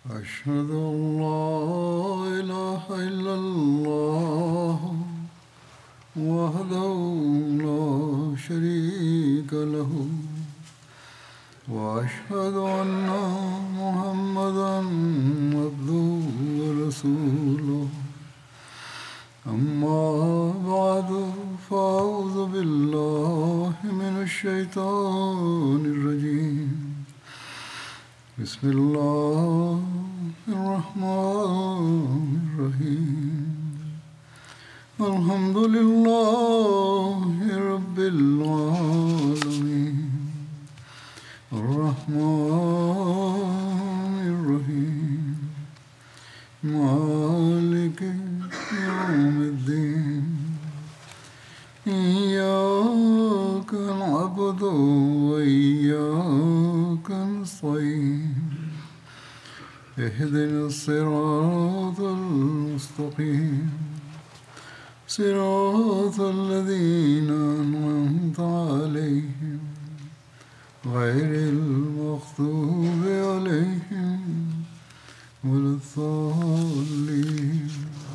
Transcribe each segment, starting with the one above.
أشهد أن لا إله إلا الله وحده لا شريك له وأشهد أن محمدا عبده ورسوله أما بعد فأعوذ بالله من الشيطان الرجيم بسم الله الرحمن الرحيم الحمد لله رب العالمين الرحمن الرحيم مالك يوم الدين إياك نعبد وإياك نستعين اهدنا الصراط المستقيم صراط الذين أنعمت عليهم غير المغضوب عليهم ولا الضالين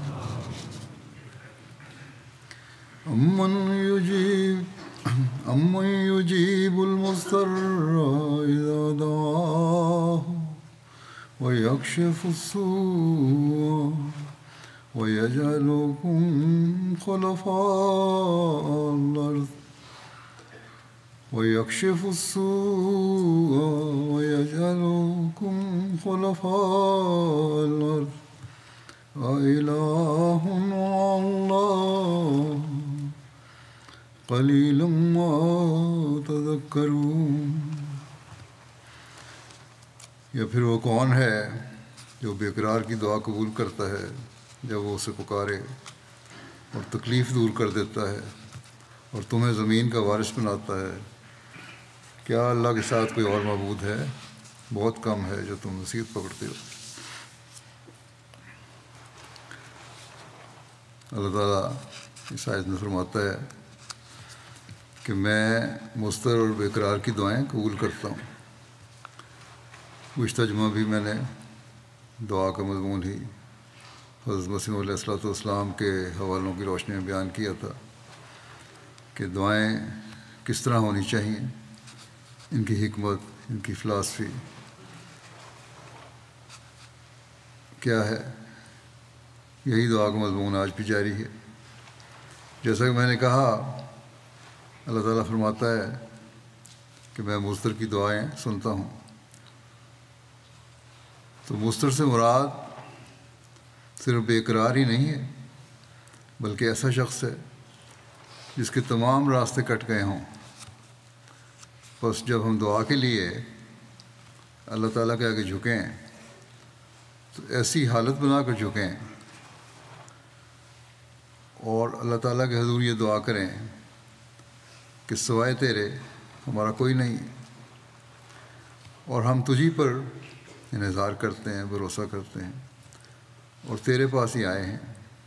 أمن يجيب المضطر إذا دعاه ويكشف السوء ويجعلكم خلفاء الأرض ويكشف السوء ويجعلكم خلفاء الأرض أإله مع الله قليلا ما تذكرون. یا پھر وہ کون ہے جو بے قرار کی دعا قبول کرتا ہے جب وہ اسے پکارے اور تکلیف دور کر دیتا ہے اور تمہیں زمین کا وارث بناتا ہے؟ کیا اللہ کے ساتھ کوئی اور معبود ہے؟ بہت کم ہے جو تم نصیحت پکڑتے ہو. اللہ تعالیٰ اس آیت میں فرماتا ہے کہ میں مضطر اور بے قرار کی دعائیں قبول کرتا ہوں. گزشتہ جمعہ بھی میں نے دعا کا مضمون ہی حضرت مسیح علیہ السلام کے حوالوں کی روشنی میں بیان کیا تھا کہ دعائیں کس طرح ہونی چاہیے، ان کی حکمت، ان کی فلاسفی کیا ہے. یہی دعا کا مضمون آج بھی جاری ہے. جیسا کہ میں نے کہا، اللہ تعالیٰ فرماتا ہے کہ میں مضطر کی دعائیں سنتا ہوں. تو مضطر سے مراد صرف بے قرار ہی نہیں ہے، بلکہ ایسا شخص ہے جس کے تمام راستے کٹ گئے ہوں. بس جب ہم دعا کے لیے اللہ تعالیٰ کے آگے جھکیں تو ایسی حالت بنا کر جھکیں اور اللہ تعالیٰ کے حضور یہ دعا کریں کہ سوائے تیرے ہمارا کوئی نہیں، اور ہم تجھی پر انحصار کرتے ہیں، بھروسہ کرتے ہیں اور تیرے پاس ہی آئے ہیں.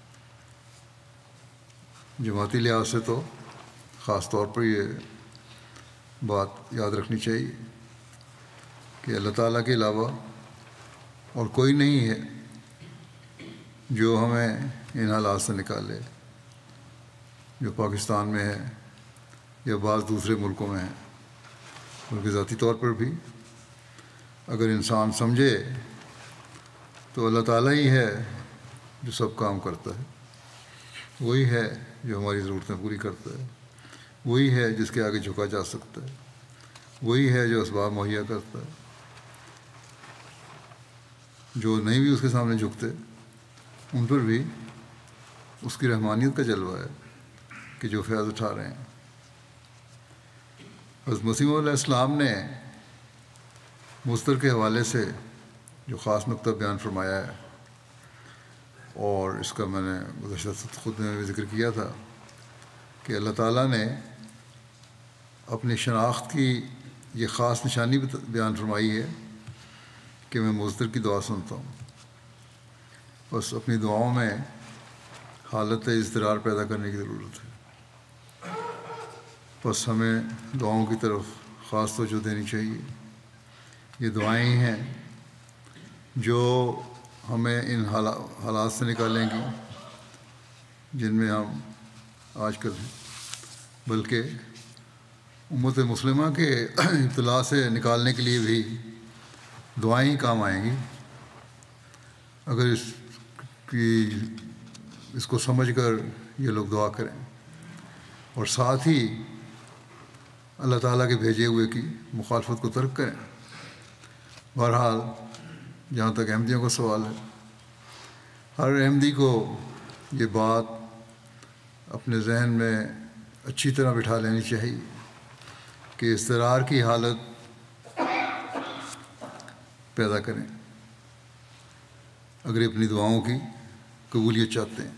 جماعتی لحاظ سے تو خاص طور پر یہ بات یاد رکھنی چاہیے کہ اللہ تعالیٰ کے علاوہ اور کوئی نہیں ہے جو ہمیں ان حالات سے نکالے جو پاکستان میں ہے یا بعض دوسرے ملکوں میں ہے. بلکہ ذاتی طور پر بھی اگر انسان سمجھے تو اللہ تعالیٰ ہی ہے جو سب کام کرتا ہے، وہی ہے جو ہماری ضرورتیں پوری کرتا ہے، وہی ہے جس کے آگے جھکا جا سکتا ہے، وہی ہے جو اسباب مہیا کرتا ہے. جو نہیں بھی اس کے سامنے جھکتے ان پر بھی اس کی رحمانیت کا جلوہ ہے کہ جو فیض اٹھا رہے ہیں. حضرت مسیح علیہ السلام نے مضطر کے حوالے سے جو خاص نقطہ بیان فرمایا ہے، اور اس کا میں نے گزشتہ خود میں بھی ذکر کیا تھا کہ اللہ تعالیٰ نے اپنی شناخت کی یہ خاص نشانی بیان فرمائی ہے کہ میں مضطر کی دعا سنتا ہوں. بس اپنی دعاؤں میں حالت اضطرار پیدا کرنے کی ضرورت ہے. بس ہمیں دعاؤں کی طرف خاص توجہ دینی چاہیے. یہ دعائیں ہی ہیں جو ہمیں ان حالات سے نکالیں گی جن میں ہم آج کل ہیں، بلکہ امت مسلمہ کے ابتلا سے نکالنے کے لیے بھی دعائیں ہی کام آئیں گی، اگر اس کو سمجھ کر یہ لوگ دعا کریں اور ساتھ ہی اللہ تعالیٰ کے بھیجے ہوئے کی مخالفت کو ترک کریں۔ بہرحال جہاں تک احمدیوں کا سوال ہے، ہر احمدی کو یہ بات اپنے ذہن میں اچھی طرح بٹھا لینی چاہیے کہ اضطرار کی حالت پیدا کریں اگر اپنی دعاؤں کی قبولیت چاہتے ہیں۔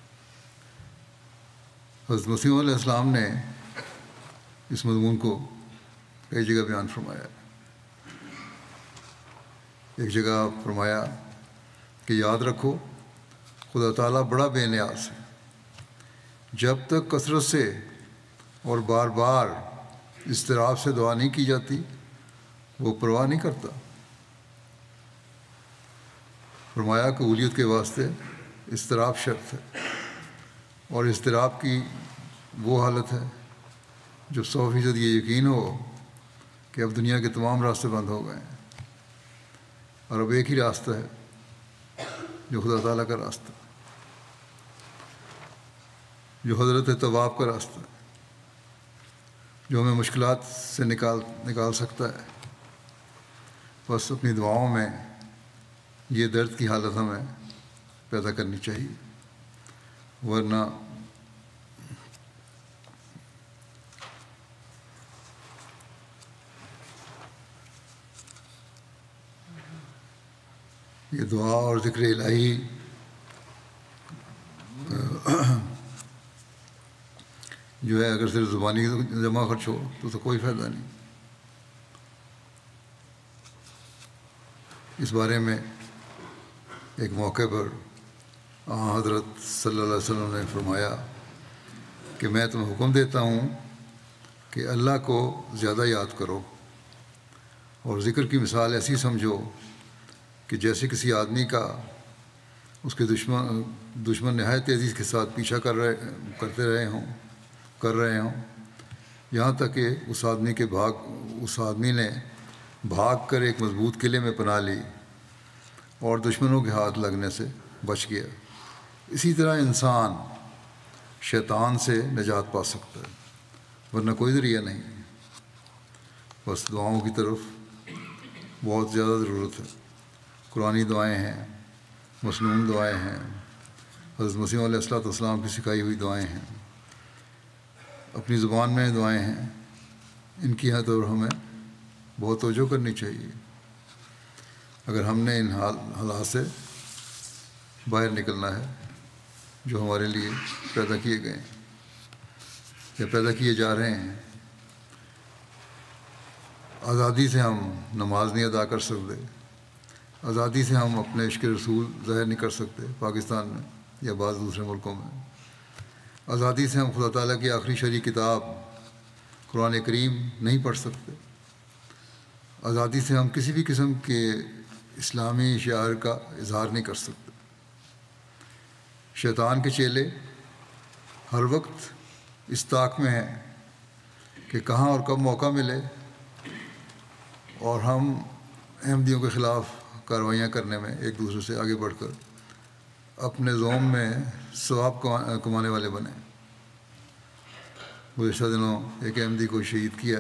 حضرت مسیح علیہ السلام نے اس مضمون کو کئی جگہ بیان فرمایا۔ ایک جگہ فرمایا کہ یاد رکھو خدا تعالیٰ بڑا بے نیاز ہے، جب تک کثرت سے اور بار بار اضطراب سے دعا نہیں کی جاتی وہ پرواہ نہیں کرتا۔ فرمایا قبولیت کے واسطے اضطراب شرط ہے، اور اضطراب کی وہ حالت ہے جب 100% یہ یقین ہو کہ اب دنیا کے تمام راستے بند ہو گئے ہیں اور اب ایک ہی راستہ ہے جو خدا تعالیٰ کا راستہ، جو حضرت طواف کا راستہ، جو ہمیں مشکلات سے نکال سکتا ہے۔ بس اپنی دعاؤں میں یہ درد کی حالت ہمیں پیدا کرنی چاہیے، ورنہ یہ دعا اور ذکر الہی جو ہے اگر صرف زبانی جمع خرچ ہو تو کوئی فائدہ نہیں۔ اس بارے میں ایک موقع پر حضرت صلی اللہ علیہ وسلم نے فرمایا کہ میں تمہیں حکم دیتا ہوں کہ اللہ کو زیادہ یاد کرو، اور ذکر کی مثال ایسی سمجھو کہ جیسے کسی آدمی کا اس کے دشمن نہایت تیزی کے ساتھ پیچھا کر رہے ہوں یہاں تک کہ اس آدمی نے بھاگ کر ایک مضبوط قلعے میں پناہ لی اور دشمنوں کے ہاتھ لگنے سے بچ گیا۔ اسی طرح انسان شیطان سے نجات پا سکتا ہے، ورنہ کوئی ذریعہ نہیں۔ بس دعاؤں کی طرف بہت زیادہ ضرورت ہے۔ قرآنی دعائیں ہیں، مسنون دعائیں ہیں، حضرت مسیح علیہ السلام کی سکھائی ہوئی دعائیں ہیں، اپنی زبان میں دعائیں ہیں۔ ان کی حد اور ہمیں بہت توجہ کرنی چاہیے اگر ہم نے ان حالات سے باہر نکلنا ہے جو ہمارے لیے پیدا کیے گئے ہیں یا پیدا کیے جا رہے ہیں۔ آزادی سے ہم نماز نہیں ادا کر سکتے، آزادی سے ہم اپنے عشق رسول ظاہر نہیں کر سکتے پاکستان میں یا بعض دوسرے ملکوں میں، آزادی سے ہم خدا تعالیٰ کی آخری شرعی کتاب قرآن کریم نہیں پڑھ سکتے، آزادی سے ہم کسی بھی قسم کے اسلامی شعائر کا اظہار نہیں کر سکتے۔ شیطان کے چیلے ہر وقت اس طاق میں ہیں کہ کہاں اور کب موقع ملے اور ہم احمدیوں کے خلاف کارروائیاں کرنے میں ایک دوسرے سے آگے بڑھ کر اپنے زوم میں ثواب کمانے والے بنیں۔ گزشتہ دنوں ایک احمدی کو شہید کیا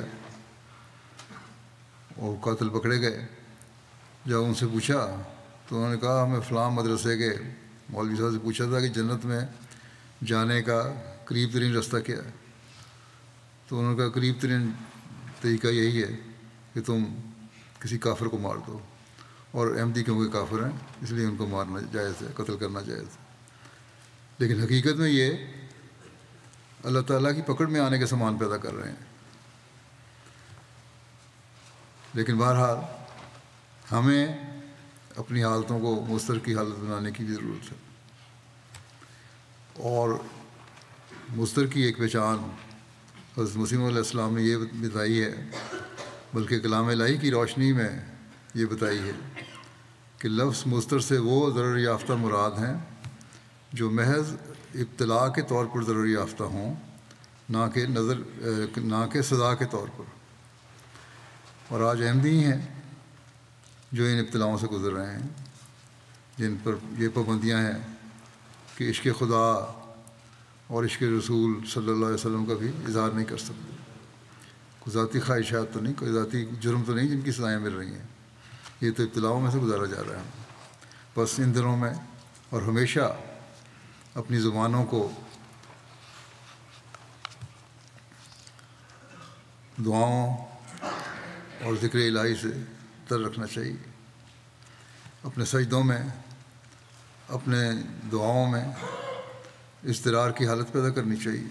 اور قاتل پکڑے گئے۔ جب ان سے پوچھا تو انہوں نے کہا ہمیں فلاں مدرسے کے مولوی صاحب سے پوچھا تھا کہ جنت میں جانے کا قریب ترین رستہ کیا ہے، تو انہوں نے کہا قریب ترین طریقہ یہی ہے کہ تم کسی کافر کو مار دو، اور احمدی کیونکہ کافر ہیں اس لیے ان کو مارنا جائز ہے، قتل کرنا جائز ہے۔ لیکن حقیقت میں یہ اللہ تعالیٰ کی پکڑ میں آنے کے سامان پیدا کر رہے ہیں۔ لیکن بہرحال ہمیں اپنی حالتوں کو مسترکی حالت بنانے کی بھی ضرورت ہے، اور مسترکی ایک پہچان حضرت مسیح علیہ السلام نے یہ بتائی ہے، بلکہ کلام الہی کی روشنی میں یہ بتائی ہے کہ لفظ مضطر سے وہ ضرر یافتہ مراد ہیں جو محض ابتلاء کے طور پر ضرر یافتہ ہوں، نہ کہ سزا کے طور پر۔ اور آج احمدی ہیں جو ان ابتلاؤں سے گزر رہے ہیں، جن پر یہ پابندیاں ہیں کہ عشق خدا اور عشق رسول صلی اللہ علیہ وسلم کا بھی اظہار نہیں کر سکتے۔ کوئی ذاتی خواہشات تو نہیں، کوئی ذاتی جرم تو نہیں جن کی سزائیں مل رہی ہیں، یہ تو ابتلاؤں میں سے گزارا جا رہا ہے۔ بس ان دنوں میں اور ہمیشہ اپنی زبانوں کو دعاؤں اور ذکر الہی سے تر رکھنا چاہیے، اپنے سجدوں میں، اپنے دعاؤں میں اضطرار کی حالت پیدا کرنی چاہیے۔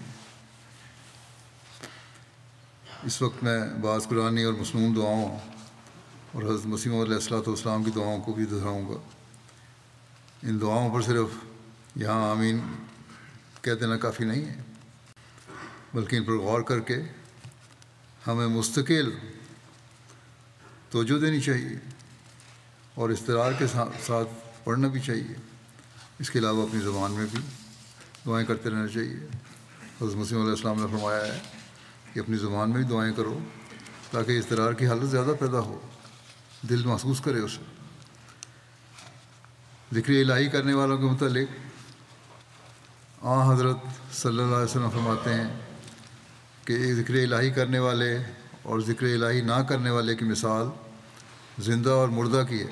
اس وقت میں بعض قرآنی اور مسنون دعاؤں اور حضرت مسیح موعود علیہ الصلوۃ والسلام کی دعاؤں کو بھی دہراؤں گا۔ ان دعاؤں پر صرف یہاں آمین کہہ دینا کافی نہیں ہے، بلکہ ان پر غور کر کے ہمیں مستقل توجہ دینی چاہیے اور اضطرار کے ساتھ پڑھنا بھی چاہیے۔ اس کے علاوہ اپنی زبان میں بھی دعائیں کرتے رہنا چاہیے۔ حضرت مسیح علیہ السلام نے فرمایا ہے کہ اپنی زبان میں بھی دعائیں کرو تاکہ اضطرار کی حالت زیادہ پیدا ہو، دل محسوس کرے اسے۔ ذکر الہی کرنے والوں کے متعلق حضرت صلی اللہ علیہ وسلم فرماتے ہیں کہ ذکر الہی کرنے والے اور ذکر الہی نہ کرنے والے کی مثال زندہ اور مردہ کی ہے۔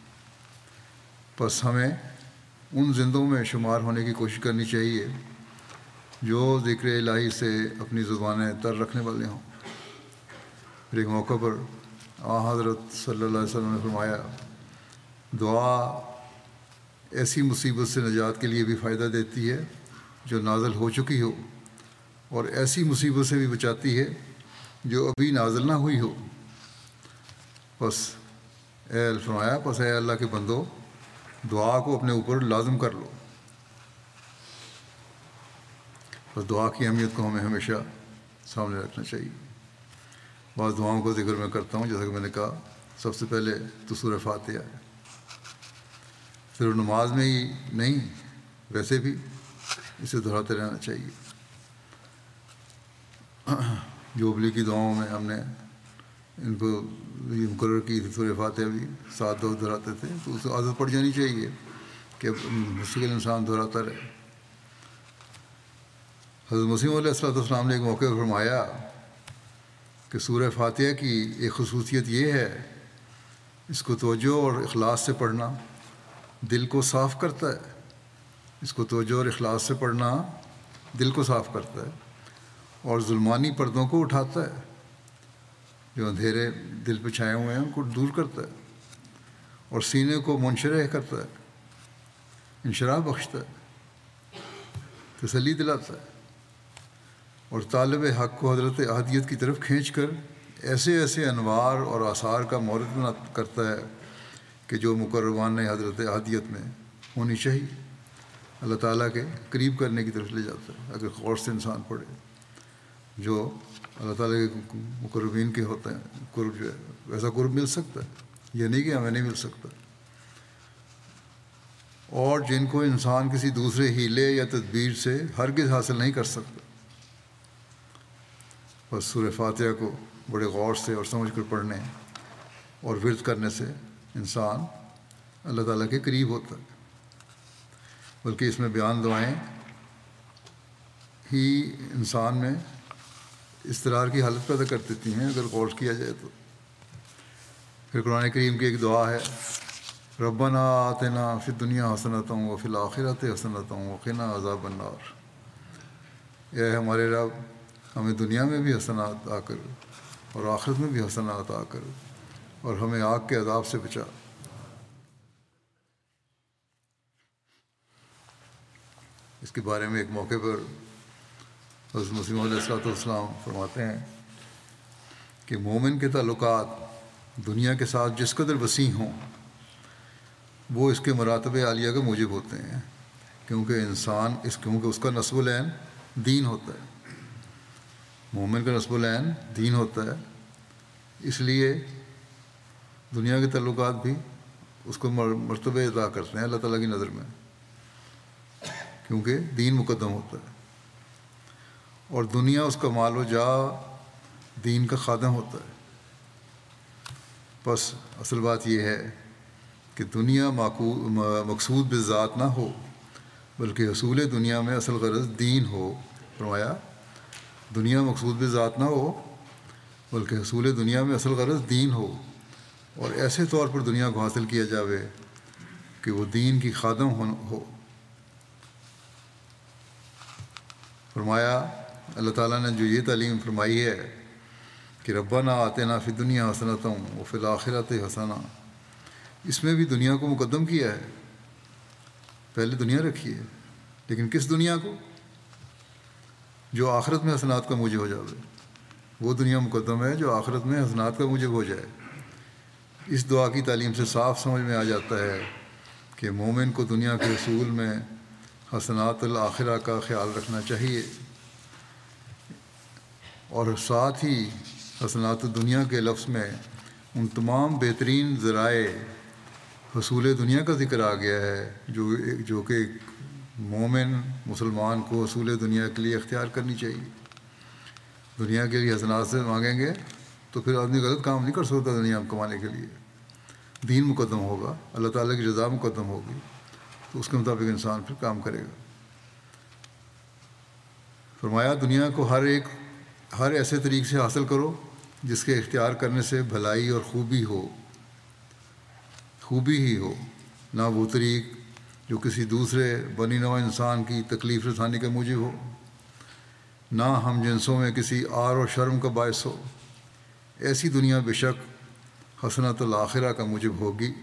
پس ہمیں ان زندوں میں شمار ہونے کی کوشش کرنی چاہیے جو ذکر الہی سے اپنی زبانیں تر رکھنے والے ہوں۔ پھر ایک موقع پر حضرت صلی اللہ علیہ وسلم نے فرمایا، دعا ایسی مصیبت سے نجات کے لیے بھی فائدہ دیتی ہے جو نازل ہو چکی ہو، اور ایسی مصیبت سے بھی بچاتی ہے جو ابھی نازل نہ ہوئی ہو۔ پس اے اللہ کے بندو، دعا کو اپنے اوپر لازم کر لو۔ بس دعا کی اہمیت کو ہمیں ہمیشہ سامنے رکھنا چاہیے۔ بعض دعاؤں کو ذکر میں کرتا ہوں، جیسا کہ میں نے کہا سب سے پہلے تو سورہ فاتحہ ہے، صرف نماز میں ہی نہیں ویسے بھی اسے دہراتے رہنا چاہیے۔ جوبلی کی دعاؤں میں ہم نے ان کو یہ مقرر کی تھی، سورہ فاتحہ بھی 7 دفعہ دہراتے تھے، تو اسے عادت پڑ جانی چاہیے کہ مستقل انسان دہراتا رہے۔ حضرت مسیح علیہ السلام نے ایک موقع پر فرمایا کہ سورہ فاتحہ کی ایک خصوصیت یہ ہے، اس کو توجہ اور اخلاص سے پڑھنا دل کو صاف کرتا ہے۔ اس کو توجہ اور اخلاص سے پڑھنا دل کو صاف کرتا ہے اور ظلمانی پردوں کو اٹھاتا ہے، جو اندھیرے دل پہ چھائے ہوئے ہیں ان کو دور کرتا ہے، اور سینے کو منشرح کرتا ہے، انشراح بخشتا ہے، تسلی دلاتا ہے، اور طالب حق کو حضرت احدیت کی طرف کھینچ کر ایسے ایسے انوار اور آثار کا مورد کرتا ہے کہ جو مقربان حضرت احدیت میں ہونی چاہیے، اللہ تعالیٰ کے قریب کرنے کی طرف لے جاتا ہے اگر غور سے انسان پڑھے۔ جو اللہ تعالیٰ کے مقربین کے ہوتے ہیں قرب، جو ہے ویسا قرب مل سکتا ہے، یہ نہیں کہ ہمیں نہیں مل سکتا، اور جن کو انسان کسی دوسرے ہیلے یا تدبیر سے ہرگز حاصل نہیں کر سکتا۔ بس سورہ فاتحہ کو بڑے غور سے اور سمجھ کر پڑھنے اور ورد کرنے سے انسان اللہ تعالیٰ کے قریب ہوتا ہے، بلکہ اس میں بیان دعائیں ہی انسان میں اضطرار کی حالت پیدا کر دیتی ہیں اگر غور کیا جائے تو۔ پھر قرآن کریم کی ایک دعا ہے، ربنا آتنا فی الدنیا حسنۃ وفی الآخرۃ حسنۃ وقنا عذاب النار۔ اے ہمارے رب، ہمیں دنیا میں بھی حسنات عطا کر اور آخرت میں بھی حسنات عطا کر، اور ہمیں آگ کے عذاب سے بچا۔ اس کے بارے میں ایک موقع پر حضرت مسیح علیہ السلام فرماتے ہیں کہ مومن کے تعلقات دنیا کے ساتھ جس قدر وسیع ہوں وہ اس کے مراتب عالیہ کا موجب ہوتے ہیں، کیونکہ اس کا نصب العین دین ہوتا ہے۔ مومن کا نصب العین دین ہوتا ہے، اس لیے دنیا کے تعلقات بھی اس کو مرتبہ عطا کرتے ہیں اللہ تعالیٰ کی نظر میں، کیونکہ دین مقدم ہوتا ہے، اور دنیا اس کا مال و جا دین کا خادم ہوتا ہے۔ بس اصل بات یہ ہے کہ دنیا مقصود بذات نہ ہو، بلکہ حصول دنیا میں اصل غرض دین ہو۔ فرمایا دنیا مقصود بذات نہ ہو بلکہ حصول دنیا میں اصل غرض دین ہو، اور ایسے طور پر دنیا کو حاصل کیا جاوے کہ وہ دین کی خادم ہو۔ فرمایا اللہ تعالیٰ نے جو یہ تعلیم فرمائی ہے کہ ربنا آتنا فی الدنیا حسنۃ وفی الآخرۃ حسنہ، اس میں بھی دنیا کو مقدم کیا ہے، پہلے دنیا رکھی ہے، لیکن کس دنیا کو؟ جو آخرت میں حسنات کا موجب ہو جائے، وہ دنیا مقدم ہے جو آخرت میں حسنات کا موجب ہو جائے۔ اس دعا کی تعلیم سے صاف سمجھ میں آ جاتا ہے کہ مومن کو دنیا کے حصول میں حسنات الآخرہ کا خیال رکھنا چاہیے، اور ساتھ ہی حسنات دنیا کے لفظ میں ان تمام بہترین ذرائع حصول دنیا کا ذکر آ گیا ہے جو کہ مومن مسلمان کو حصول دنیا کے لیے اختیار کرنی چاہیے۔ دنیا کے لیے حسنات سے مانگیں گے تو پھر آدمی غلط کام نہیں کر سکتا۔ دنیا میں کمانے کے لیے دین مقدم ہوگا، اللہ تعالیٰ کی رضا مقدم ہوگی، تو اس کے مطابق انسان پھر کام کرے گا۔ فرمایا دنیا کو ہر ایسے طریق سے حاصل کرو جس کے اختیار کرنے سے بھلائی اور خوبی ہی ہو، نہ وہ طریق جو کسی دوسرے بنی نوع انسان کی تکلیف رسانی کا موجب ہو، نہ ہم جنسوں میں کسی عار و شرم کا باعث ہو۔ ایسی دنیا بے شک حسنۃ الآخرہ کا موجب ہوگی۔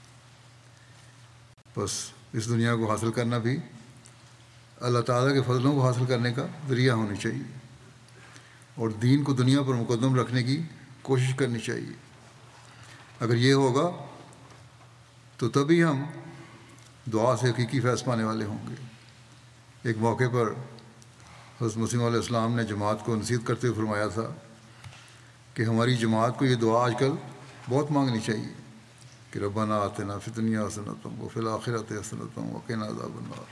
بس اس دنیا کو حاصل کرنا بھی اللہ تعالیٰ کے فضلوں کو حاصل کرنے کا ذریعہ ہونی چاہیے، اور دین کو دنیا پر مقدم رکھنے کی کوشش کرنی چاہیے۔ اگر یہ ہوگا تو تبھی ہم دعا سے حقیقی فیض پانے والے ہوں گے۔ ایک موقع پر حضرت مسیح علیہ السلام نے جماعت کو نصیحت کرتے ہوئے فرمایا تھا کہ ہماری جماعت کو یہ دعا آج کل بہت مانگنی چاہیے کہ ربنا آتنا فی الدنیا حسنۃ وفی الآخرۃ حسنۃ وقنا عذاب النار،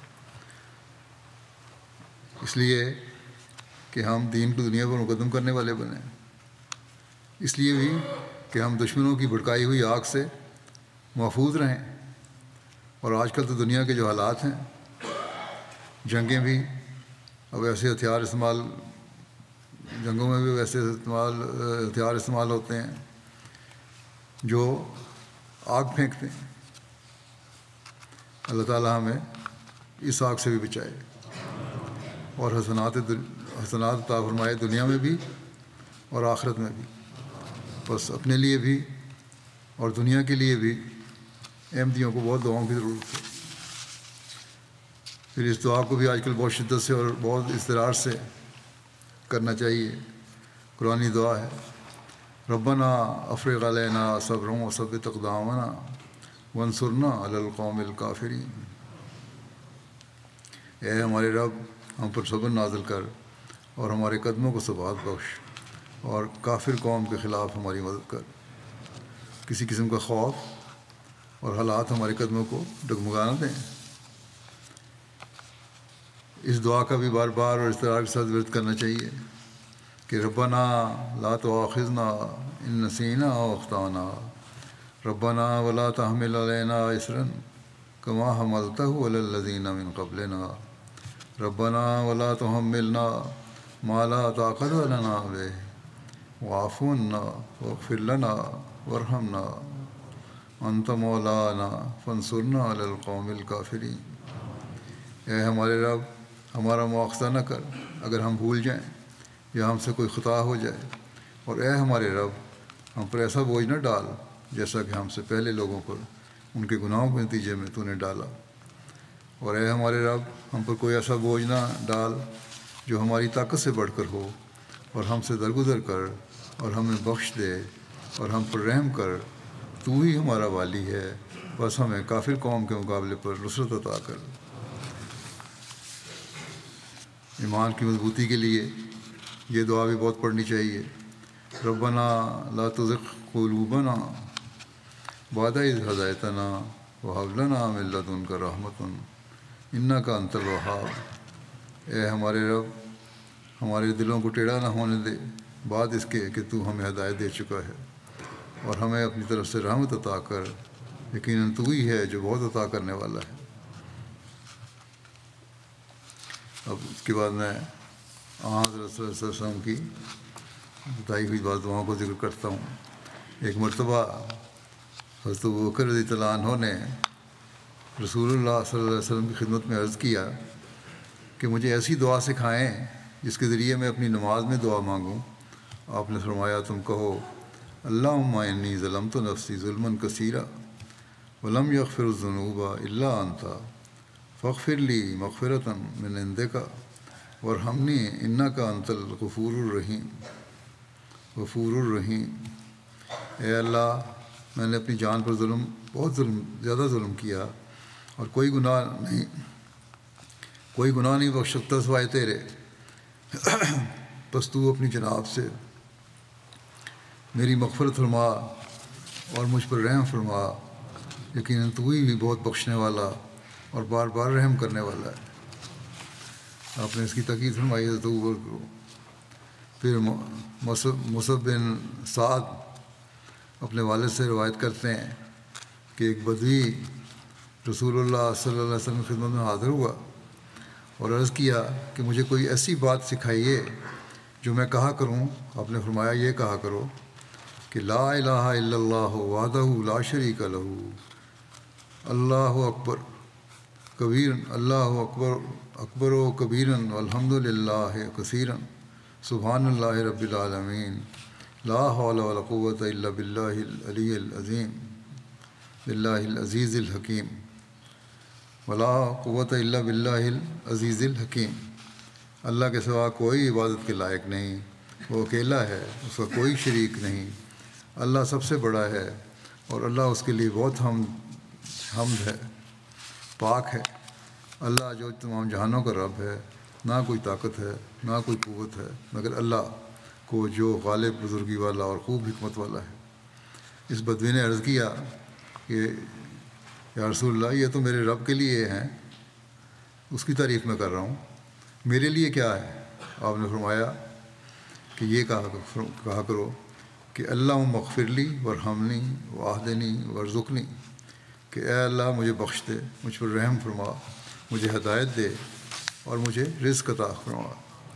اس لیے کہ ہم دین کو دنیا پر مقدم کرنے والے بنیں، اس لیے بھی کہ ہم دشمنوں کی بھڑکائی ہوئی آگ سے محفوظ رہیں۔ اور آج کل تو دنیا کے جو حالات ہیں، جنگیں بھی اب ایسے جنگوں میں بھی ویسے ہتھیار استعمال ہوتے ہیں جو آگ پھینکتے ہیں۔ اللہ تعالیٰ ہمیں اس آگ سے بھی بچائے اور حسنات عطا فرمائے دنیا میں بھی اور آخرت میں بھی۔ بس اپنے لیے بھی اور دنیا کے لیے بھی احمدیوں کو بہت دعاؤں کی ضرورت ہے۔ پھر اس دعا کو بھی آج کل بہت شدت سے اور بہت اضطرار سے کرنا چاہیے۔ قرآنی دعا ہے، ربنا افرغ علینا صبرا وثبت اقدامنا وانصرنا علی القوم الکافرین۔ اے ہمارے رب، ہم پر صبر نازل کر اور ہمارے قدموں کو ثبات بخش، اور کافر قوم کے خلاف ہماری مدد کر۔ کسی قسم کا خوف اور حالات ہمارے قدموں کو ڈگمگا نہ دیں۔ اس دعا کا بھی بار بار اور اضطرار کے ساتھ ورد کرنا چاہیے کہ ربنا لا تؤاخذنا ان نسینا او اخطانا، ربنا ولا تحمل علینا اصرا کما حملتہ علی الذین من قبلنا، ربنا ولا تحملنا ما لا طاقت لنا بہ واعف عنا واغفر لنا وارحمنا انت مولانا فانصرنا علی القوم الکافرین۔ اے ہمارے رب، ہمارا مواخذہ نہ کر اگر ہم بھول جائیں یا ہم سے کوئی خطا ہو جائے، اور اے ہمارے رب، ہم پر ایسا بوجھ نہ ڈال جیسا کہ ہم سے پہلے لوگوں پر ان کے گناہوں کے نتیجے میں تو نے ڈالا، اور اے ہمارے رب، ہم پر کوئی ایسا بوجھ نہ ڈال جو ہماری طاقت سے بڑھ کر ہو، اور ہم سے درگزر کر اور ہمیں بخش دے اور ہم پر رحم کر، تو ہی ہمارا والی ہے، بس ہمیں کافر قوم کے مقابلے پر نصرت عطا کر۔ ایمان کی مضبوطی کے لیے یہ دعا بھی بہت پڑھنی چاہیے، ربنا لا تزغ قلوبنا بعد اذ ہدیتنا وہب لنا من لدنک رحمۃ انک انت الوہاب۔ اے ہمارے رب، ہمارے دلوں کو ٹیڑھا نہ ہونے دے بعد اس کے کہ تو ہمیں ہدایت دے چکا ہے، اور ہمیں اپنی طرف سے رحمت عطا کر، یقیناً تو ہی ہے جو بہت عطا کرنے والا ہے۔ اب اس کے بعد میں حضرت صلی اللہ علیہ وسلم کی بتائی ہوئی بات دعاؤں کو ذکر کرتا ہوں۔ ایک مرتبہ حضرت ابوبکر رضی اللہ عنہ نے رسول اللہ صلی اللہ علیہ وسلم کی خدمت میں عرض کیا کہ مجھے ایسی دعا سکھائیں جس کے ذریعے میں اپنی نماز میں دعا مانگوں۔ آپ نے فرمایا تم کہو اللہم انی ظلمت نفسی ظلما کثیرا ولم یغفر الذنوب الا انت فاغفر لی مغفرۃ من عندک وارحمنی انک انت الغفور الرحیم۔ اے اللہ، میں نے اپنی جان پر بہت زیادہ ظلم کیا، اور کوئی گناہ نہیں بخش سکتا سوائے تیرے، بس تو اپنی جناب سے میری مغفرت فرما اور مجھ پر رحم فرما، یقیناً تو ہی بھی بہت بخشنے والا اور بار بار رحم کرنے والا ہے۔ آپ نے اس کی تاکید فرمائی حضرت ابوبکر کو۔ پھر مصعب بن سعد اپنے والد سے روایت کرتے ہیں کہ ایک بدوی رسول اللہ صلی اللہ علیہ وسلم کی خدمت میں حاضر ہوا اور عرض کیا کہ مجھے کوئی ایسی بات سکھائیے جو میں کہا کروں۔ آپ نے فرمایا یہ کہا کرو کہ لا الہ الا اللہ وحدہ لا شریک لہ اللہ اکبر کبیر اللہ اکبر و کبیرا والحمد للہ کثیرا سبحان اللہ رب العالمین لا حول ولا قوۃ الا باللہ العلی العظیم باللہ العزیز الحکیم ولا قوۃ الا باللہ العزیز الحکیم۔ اللہ کے سوا کوئی عبادت کے لائق نہیں، وہ اکیلا ہے، اس کا کوئی شریک نہیں، اللہ سب سے بڑا ہے، اور اللہ اس کے لیے بہت حمد ہے، پاک ہے۔ اللہ جو تمام جہانوں کا رب ہے، نہ کوئی طاقت ہے نہ کوئی قوت ہے مگر اللہ کو جو غالب بزرگی والا اور خوب حکمت والا ہے۔ اس بدوی نے عرض کیا کہ یا رسول اللہ، یہ تو میرے رب کے لیے ہیں، اس کی تعریف میں کر رہا ہوں، میرے لیے کیا ہے؟ آپ نے فرمایا کہ یہ کہا کرو کہ اللہم اغفر لی وارحمنی واہدنی وارزقنی، کہ اے اللہ مجھے بخش دے، مجھ پر رحم فرما، مجھے ہدایت دے اور مجھے رزق عطا فرما۔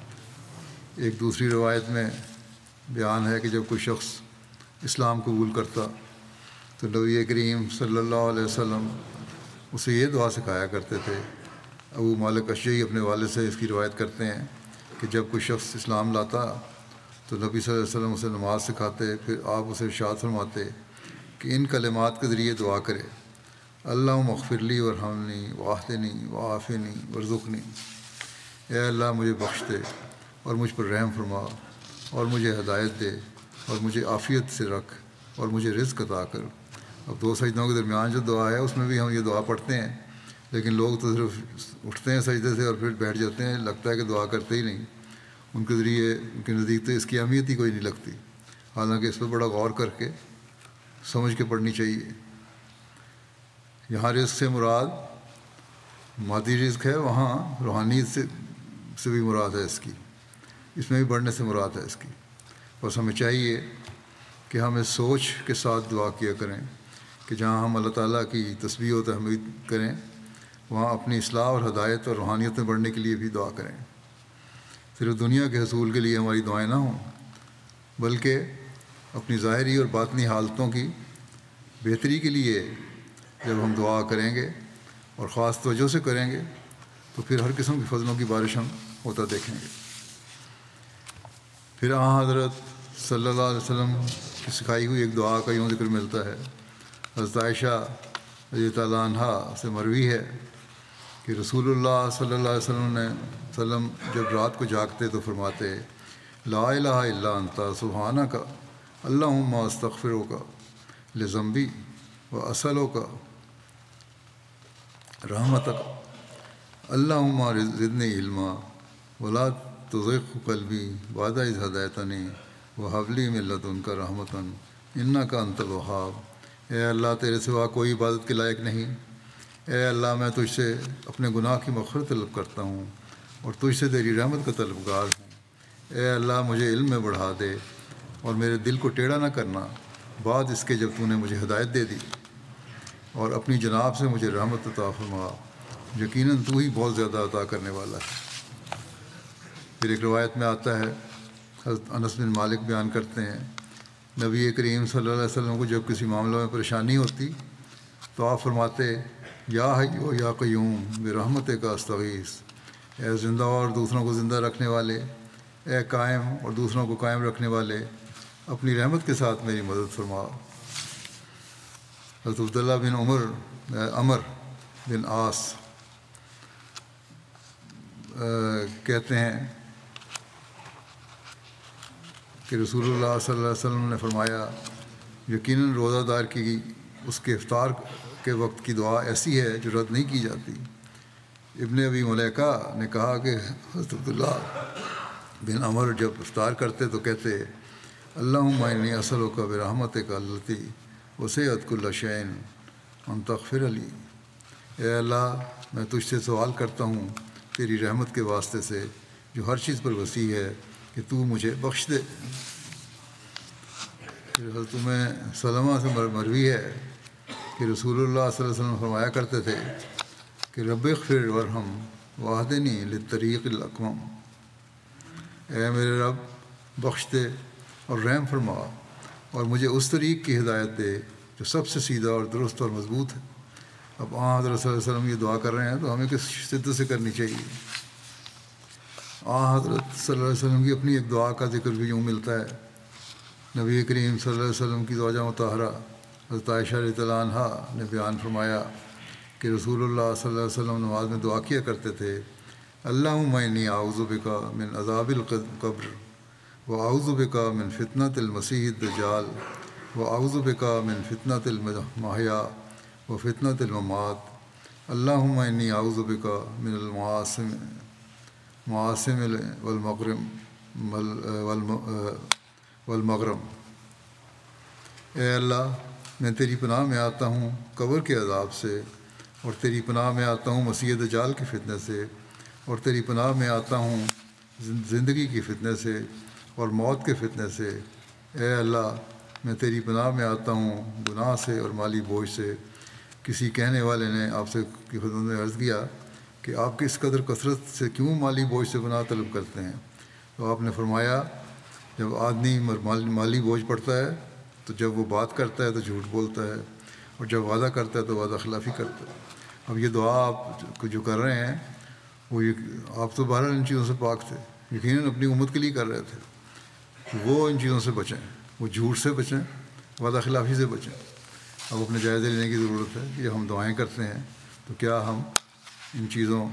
ایک دوسری روایت میں بیان ہے کہ جب کوئی شخص اسلام قبول کرتا تو نبی کریم صلی اللہ علیہ وسلم اسے یہ دعا سکھایا کرتے تھے۔ ابو مالک اشجعی اپنے والد سے اس کی روایت کرتے ہیں کہ جب کوئی شخص اسلام لاتا تو نبی صلی اللہ علیہ وسلم اسے نماز سکھاتے، پھر آپ اسے ارشاد فرماتے کہ ان کلمات کے ذریعے دعا کرے اللہم اغفر لی وارحمنی واہدنی وعافنی وارزقنی، اے اللہ مجھے بخش دے اور مجھ پر رحم فرما اور مجھے ہدایت دے اور مجھے عافیت سے رکھ اور مجھے رزق عطا کر۔ اب دو سجدوں کے درمیان جو دعا ہے اس میں بھی ہم یہ دعا پڑھتے ہیں، لیکن لوگ تو صرف اٹھتے ہیں سجدے سے اور پھر بیٹھ جاتے ہیں، لگتا ہے کہ دعا کرتے ہی نہیں۔ ان کے ذریعے ان کے نزدیک تو اس کی اہمیت ہی کوئی نہیں لگتی، حالانکہ اس پہ بڑا غور کر کے سمجھ کے پڑھنی چاہیے۔ یہاں رزق سے مراد مادی رزق ہے، وہاں روحانیت سے بھی مراد ہے، اس میں بھی بڑھنے سے مراد ہے اس کی۔ بس ہمیں چاہیے کہ ہم اس سوچ کے ساتھ دعا کیا کریں کہ جہاں ہم اللہ تعالیٰ کی تسبیح و تحمید کریں وہاں اپنی اصلاح اور ہدایت اور روحانیت میں بڑھنے کے لیے بھی دعا کریں۔ صرف دنیا کے حصول کے لیے ہماری دعائیں نہ ہوں، بلکہ اپنی ظاہری اور باطنی حالتوں کی بہتری کے لیے جب ہم دعا کریں گے اور خاص توجہ سے کریں گے تو پھر ہر قسم کی فضلوں کی بارش ہم ہوتا دیکھیں گے۔ پھر حضرت صلی اللہ علیہ وسلم کی سکھائی ہوئی ایک دعا کا یوں ذکر ملتا ہے۔ حضرت عائشہ رضی اللہ عنہا سے مروی ہے کہ رسول اللہ صلی اللہ علیہ وسلم جب رات کو جاگتے تو فرماتے لا الہ الا انت سبحانک اللہم استغفرک لذنبی واسألک رحمتک اللہم زدنی علما ولا تزغ قلبی بعد اذ ہدیتنی وہب لی من لدنک رحمۃ انک انت الوہاب۔ اے اللہ تیرے سوا کوئی عبادت کے لائق نہیں، اے اللہ میں تجھ سے اپنے گناہ کی مغفرت طلب کرتا ہوں اور تجھ سے تیری رحمت کا طلبگار ہوں۔ اے اللہ مجھے علم میں بڑھا دے اور میرے دل کو ٹیڑھا نہ کرنا بعد اس کے جب تو نے مجھے ہدایت دے دی، اور اپنی جناب سے مجھے رحمت عطا فرما، یقیناً تو ہی بہت زیادہ عطا کرنے والا ہے۔ پھر ایک روایت میں آتا ہے، حضرت انس بن مالک بیان کرتے ہیں، نبی کریم صلی اللہ علیہ وسلم کو جب کسی معاملہ میں پریشانی ہوتی تو آپ فرماتے، یا حی و یا قیوم برحمت کا استغیث، اے زندہ اور دوسروں کو زندہ رکھنے والے، اے قائم اور دوسروں کو قائم رکھنے والے، اپنی رحمت کے ساتھ میری مدد فرما۔ حضرت عبداللہ بن عمر بن عاص کہتے ہیں کہ رسول اللہ صلی اللہ علیہ وسلم نے فرمایا، یقیناً روزہ دار کی اس کے افطار کے وقت کی دعا ایسی ہے جو رد نہیں کی جاتی۔ ابن ابی ملیکہ نے کہا کہ حضرت عبداللہ بن عمر جب افطار کرتے تو کہتے، اللہم انی اسألک برحمتک التی وسعت کل شیء ان تغفر لی، اے اللہ میں تجھ سے سوال کرتا ہوں تیری رحمت کے واسطے سے جو ہر چیز پر وسیع ہے کہ تو مجھے بخش دے۔ پھر حضرت سلمہ سے مروی ہے کہ رسول اللہ صلی اللہ علیہ وسلم فرمایا کرتے تھے کہ رب اغفر ورحم واہدنی للطریق الاقوم، اے میرے رب بخش دے اور رحم فرما اور مجھے اس طریق کی ہدایت دے جو سب سے سیدھا اور درست اور مضبوط ہے۔ اب حضرت صلی اللہ علیہ وسلم یہ دعا کر رہے ہیں تو ہمیں کس شدت سے کرنی چاہیے۔ حضرت صلی اللہ علیہ وسلم کی اپنی ایک دعا کا ذکر بھی یوں ملتا ہے، نبی کریم صلی اللہ علیہ وسلم کی زوجہ مطہرہ حضرت عائشہ رضی اللہ عنہا نے بیان فرمایا کہ رسول اللہ صلی اللہ علیہ وسلم نماز میں دعا کیا کرتے تھے، اللہم انی اعوذ بک من عذاب القبر واعوذ بک من فتنۃ المسیح الدجال واعوذ بک من فتنۃ المحیا وفتنۃ الممات، اللہم انی اعوذ بک من المعاصم والمغرم، اے اللہ میں تیری پناہ میں آتا ہوں قبر کے عذاب سے، اور تیری پناہ میں آتا ہوں مسیح دجال کے فتنے سے، اور تیری پناہ میں آتا ہوں زندگی کی فتنے سے اور موت کے فتنے سے، اے اللہ میں تیری پناہ میں آتا ہوں گناہ سے اور مالی بوجھ سے۔ کسی کہنے والے نے آپ سے کی خدمت میں عرض کیا کہ آپ کس قدر کثرت سے کیوں مالی بوجھ سے گناہ طلب کرتے ہیں؟ تو آپ نے فرمایا، جب آدمی مالی بوجھ پڑتا ہے تو جب وہ بات کرتا ہے تو جھوٹ بولتا ہے، اور جب وعدہ کرتا ہے تو وعدہ خلافی کرتا ہے۔ اب یہ دعا آپ جو کر رہے ہیں وہ آپ تو بہرحال ان چیزوں سے پاک تھے، یقیناً اپنی امت کے لیے کر رہے تھے، وہ ان چیزوں سے بچیں، وہ جھوٹ سے بچیں، وعدہ خلافی سے بچیں۔ اب اپنے جائزے لینے کی ضرورت ہے کہ ہم دعائیں کرتے ہیں تو کیا ہم ان چیزوں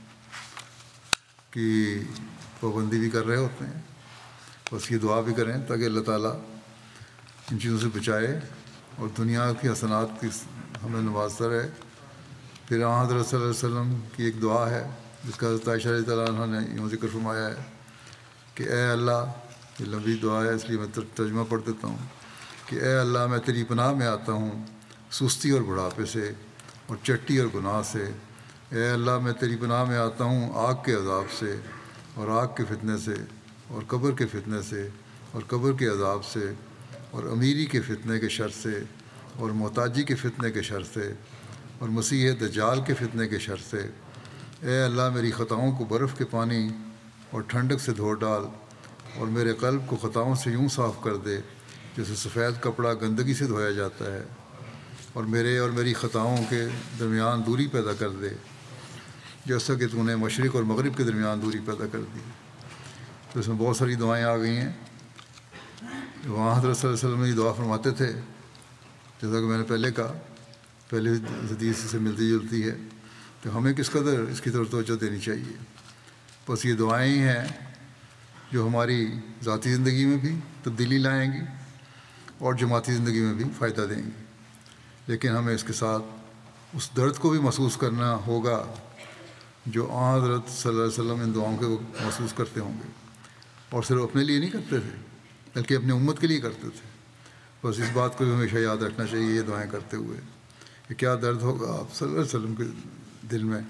کی پابندی بھی کر رہے ہوتے ہیں؟ بس یہ دعا بھی کریں تاکہ اللہ تعالیٰ ان چیزوں سے بچائے اور دنیا کی حسنات کی ہمیں نوازتا رہے۔ پھر حضرت صلی اللہ علیہ وسلم کی ایک دعا ہے جس کا حضرت عائشہ رضی اللہ عنہا نے یوں ذکر فرمایا ہے کہ اے اللہ، یہ لمبی دعا ہے اس لیے میں ترجمہ پڑھ دیتا ہوں کہ اے اللہ میں تیری پناہ میں آتا ہوں سستی اور بڑھاپے سے اور چٹی اور گناہ سے، اے اللہ میں تیری پناہ میں آتا ہوں آگ کے عذاب سے اور آگ کے فتنے سے اور قبر کے فتنے سے اور قبر کے عذاب سے اور امیری کے فتنے کے شر سے اور محتاجی کے فتنے کے شر سے اور مسیح دجال کے فتنے کے شر سے، اے اللہ میری خطاؤں کو برف کے پانی اور ٹھنڈک سے دھو ڈال اور میرے قلب کو خطاؤں سے یوں صاف کر دے جیسے سفید کپڑا گندگی سے دھویا جاتا ہے، اور میرے اور میری خطاؤں کے درمیان دوری پیدا کر دے جیسا کہ تو نے مشرق اور مغرب کے درمیان دوری پیدا کر دی۔ تو اس میں بہت ساری دعائیں آ گئی ہیں۔ وہاں حضرت صلی اللہ علیہ وسلم یہ دعا فرماتے تھے جیسا کہ میں نے پہلے کہا، پہلے حدیث سے ملتی جلتی ہے، کہ ہمیں کس قدر اس کی طرف توجہ دینی چاہیے۔ بس یہ دعائیں ہیں جو ہماری ذاتی زندگی میں بھی تبدیلی لائیں گی اور جماعتی زندگی میں بھی فائدہ دیں گی، لیکن ہمیں اس کے ساتھ اس درد کو بھی محسوس کرنا ہوگا جو حضرت صلی اللہ علیہ وسلم ان دعاؤں کو محسوس کرتے ہوں گے، اور صرف اپنے لیے نہیں کرتے تھے بلکہ اپنی امت کے لیے کرتے تھے۔ بس اس بات کو بھی ہمیشہ یاد رکھنا چاہیے یہ دعائیں کرتے ہوئے کہ کیا درد ہوگا آپ صلی اللہ علیہ وسلم کے دل میں.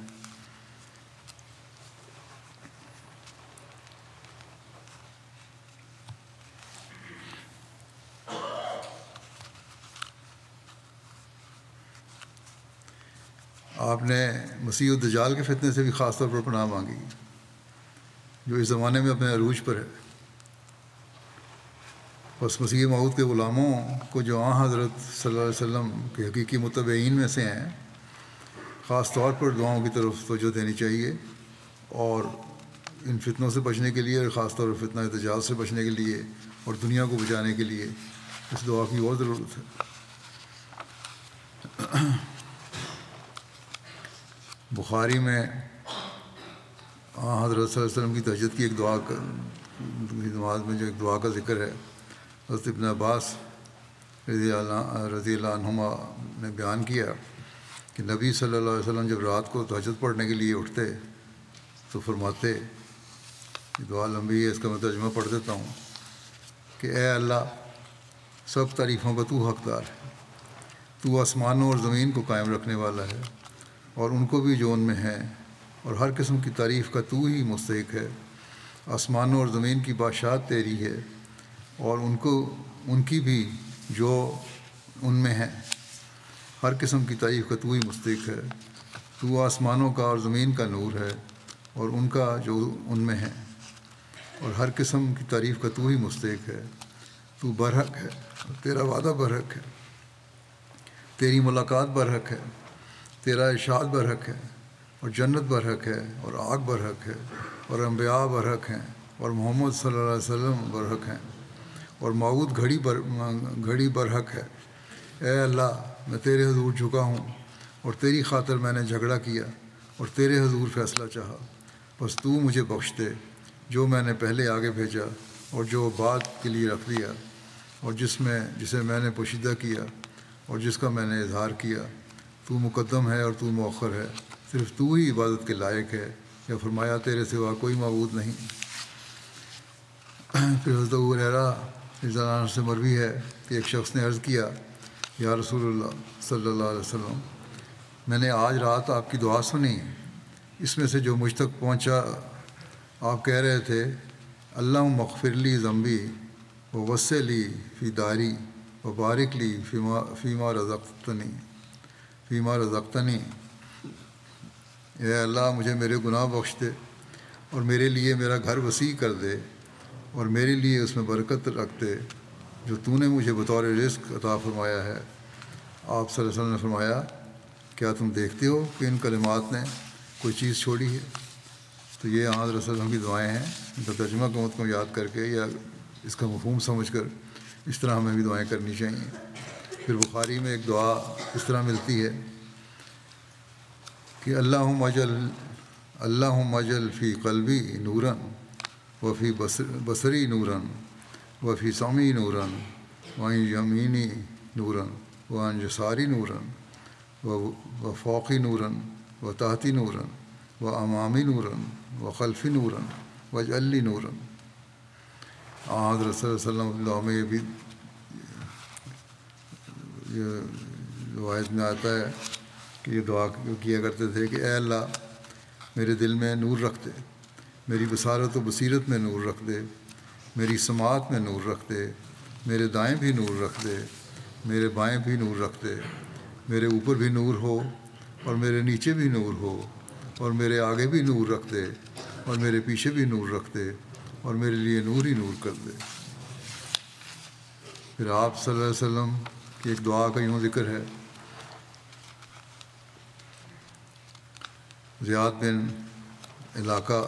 آپ نے مسیح الدجال کے فتنے سے بھی خاص طور پر پناہ مانگی جو اس زمانے میں اپنے عروج پر ہے. بس مسیح موعود کے غلاموں کو جو حضرت صلی اللہ علیہ وسلم کے حقیقی متبعین میں سے ہیں خاص طور پر دعاؤں کی طرف توجہ دینی چاہیے، اور ان فتنوں سے بچنے کے لیے اور خاص طور پر فتنہ دجال سے بچنے کے لیے اور دنیا کو بچانے کے لیے اس دعا کی اور ضرورت ہے. بخاری میں حضرت صلی اللہ علیہ وسلم کی تہجد کی ایک دعا نماز میں جو ایک دعا کا ذکر ہے، حضرت ابن عباس رضی اللہ عنہما نے بیان کیا کہ نبی صلی اللہ علیہ وسلم جب رات کو تہجد پڑھنے کے لیے اٹھتے تو فرماتے، دعا لمبی ہے اس کا میں ترجمہ پڑھ دیتا ہوں، کہ اے اللہ سب تعریفوں کا تو حقدار ہے، تو آسمانوں اور زمین کو قائم رکھنے والا ہے اور ان کو بھی جو ان میں ہے، اور ہر قسم کی تعریف کا تو ہی مستحق ہے. آسمانوں اور زمین کی بادشاہت تیری ہے اور ان کی بھی جو ان میں ہے، ہر قسم کی تعریف کا تو ہی مستحق ہے. تو آسمانوں کا اور زمین کا نور ہے اور ان کا جو ان میں ہے، اور ہر قسم کی تعریف کا تو ہی مستحق ہے. تو برحق ہے اور تیرا وعدہ برحق ہے، تیری ملاقات برحق ہے، تیرا ارشاد برحق ہے، اور جنت برحق ہے، اور آگ برحق ہے، اور انبیاء برحق ہیں، اور محمد صلی اللہ علیہ وسلم برحق ہیں، اور موعود گھڑی برحق ہے. اے اللہ میں تیرے حضور جھکا ہوں اور تیری خاطر میں نے جھگڑا کیا اور تیرے حضور فیصلہ چاہا، بس تو مجھے بخش دے جو میں نے پہلے آگے بھیجا اور جو بعد کے لیے رکھ دیا، اور جسے میں نے پوشیدہ کیا اور جس کا میں نے اظہار کیا. تو مقدم ہے اور تو مؤخر ہے، صرف تو ہی عبادت کے لائق ہے، یا فرمایا تیرے سوا کوئی معبود نہیں. پھر حضرت ابو ہریرہ رضی اللہ عنہ سے مروی ہے کہ ایک شخص نے عرض کیا، یا رسول اللہ صلی اللہ علیہ وسلم، میں نے آج رات آپ کی دعا سنی، اس میں سے جو مجھ تک پہنچا آپ کہہ رہے تھے، اللہم اغفر لی ذنبی ووسع لی فی داری وبارک لی فیما رزقتنی. اے اللہ مجھے میرے گناہ بخش دے اور میرے لیے میرا گھر وسیع کر دے اور میرے لیے اس میں برکت رکھ دے جو تو نے مجھے بطور رزق عطا فرمایا ہے. آپ صلی اللہ علیہ وسلم نے فرمایا، کیا تم دیکھتے ہو کہ ان کلمات نے کوئی چیز چھوڑی ہے؟ تو یہ حضرت رسول اللہ کی دعائیں ہیں، ان کا ترجمہ کو یاد کر کے یا اس کا مفہوم سمجھ کر اس طرح ہمیں بھی دعائیں کرنی چاہیے. پھر بخاری میں ایک دعا اس طرح ملتی ہے کہ اللہم اجل فی قلبی نوراً وفی بصری نوراً وفی سمعی نوراً وعن یمینی نوراً وعن یساری نوراً وفوقی نوراً وتحتی نوراً وامامی نوراً وخلفی نوراً واجعل لی نوراً. حضرت صلی اللہ علیہ وسلم میں یہ بھی روایت میں آتا ہے کہ یہ دعا کیا کرتے تھے کہ اے اللہ میرے دل میں نور رکھ دے، میری بصارت و بصیرت میں نور رکھ دے، میری سماعت میں نور رکھ دے، میرے دائیں بھی نور رکھ دے، میرے بائیں بھی نور رکھ دے، میرے اوپر بھی نور ہو اور میرے نیچے بھی نور ہو، اور میرے آگے بھی نور رکھ دے اور میرے پیچھے بھی نور رکھ دے، اور میرے لیے نور ہی نور کر دے. پھر آپ صلی اللہ علیہ وسلم کی ایک دعا کا یوں ذکر ہے، زیاد بن علاقہ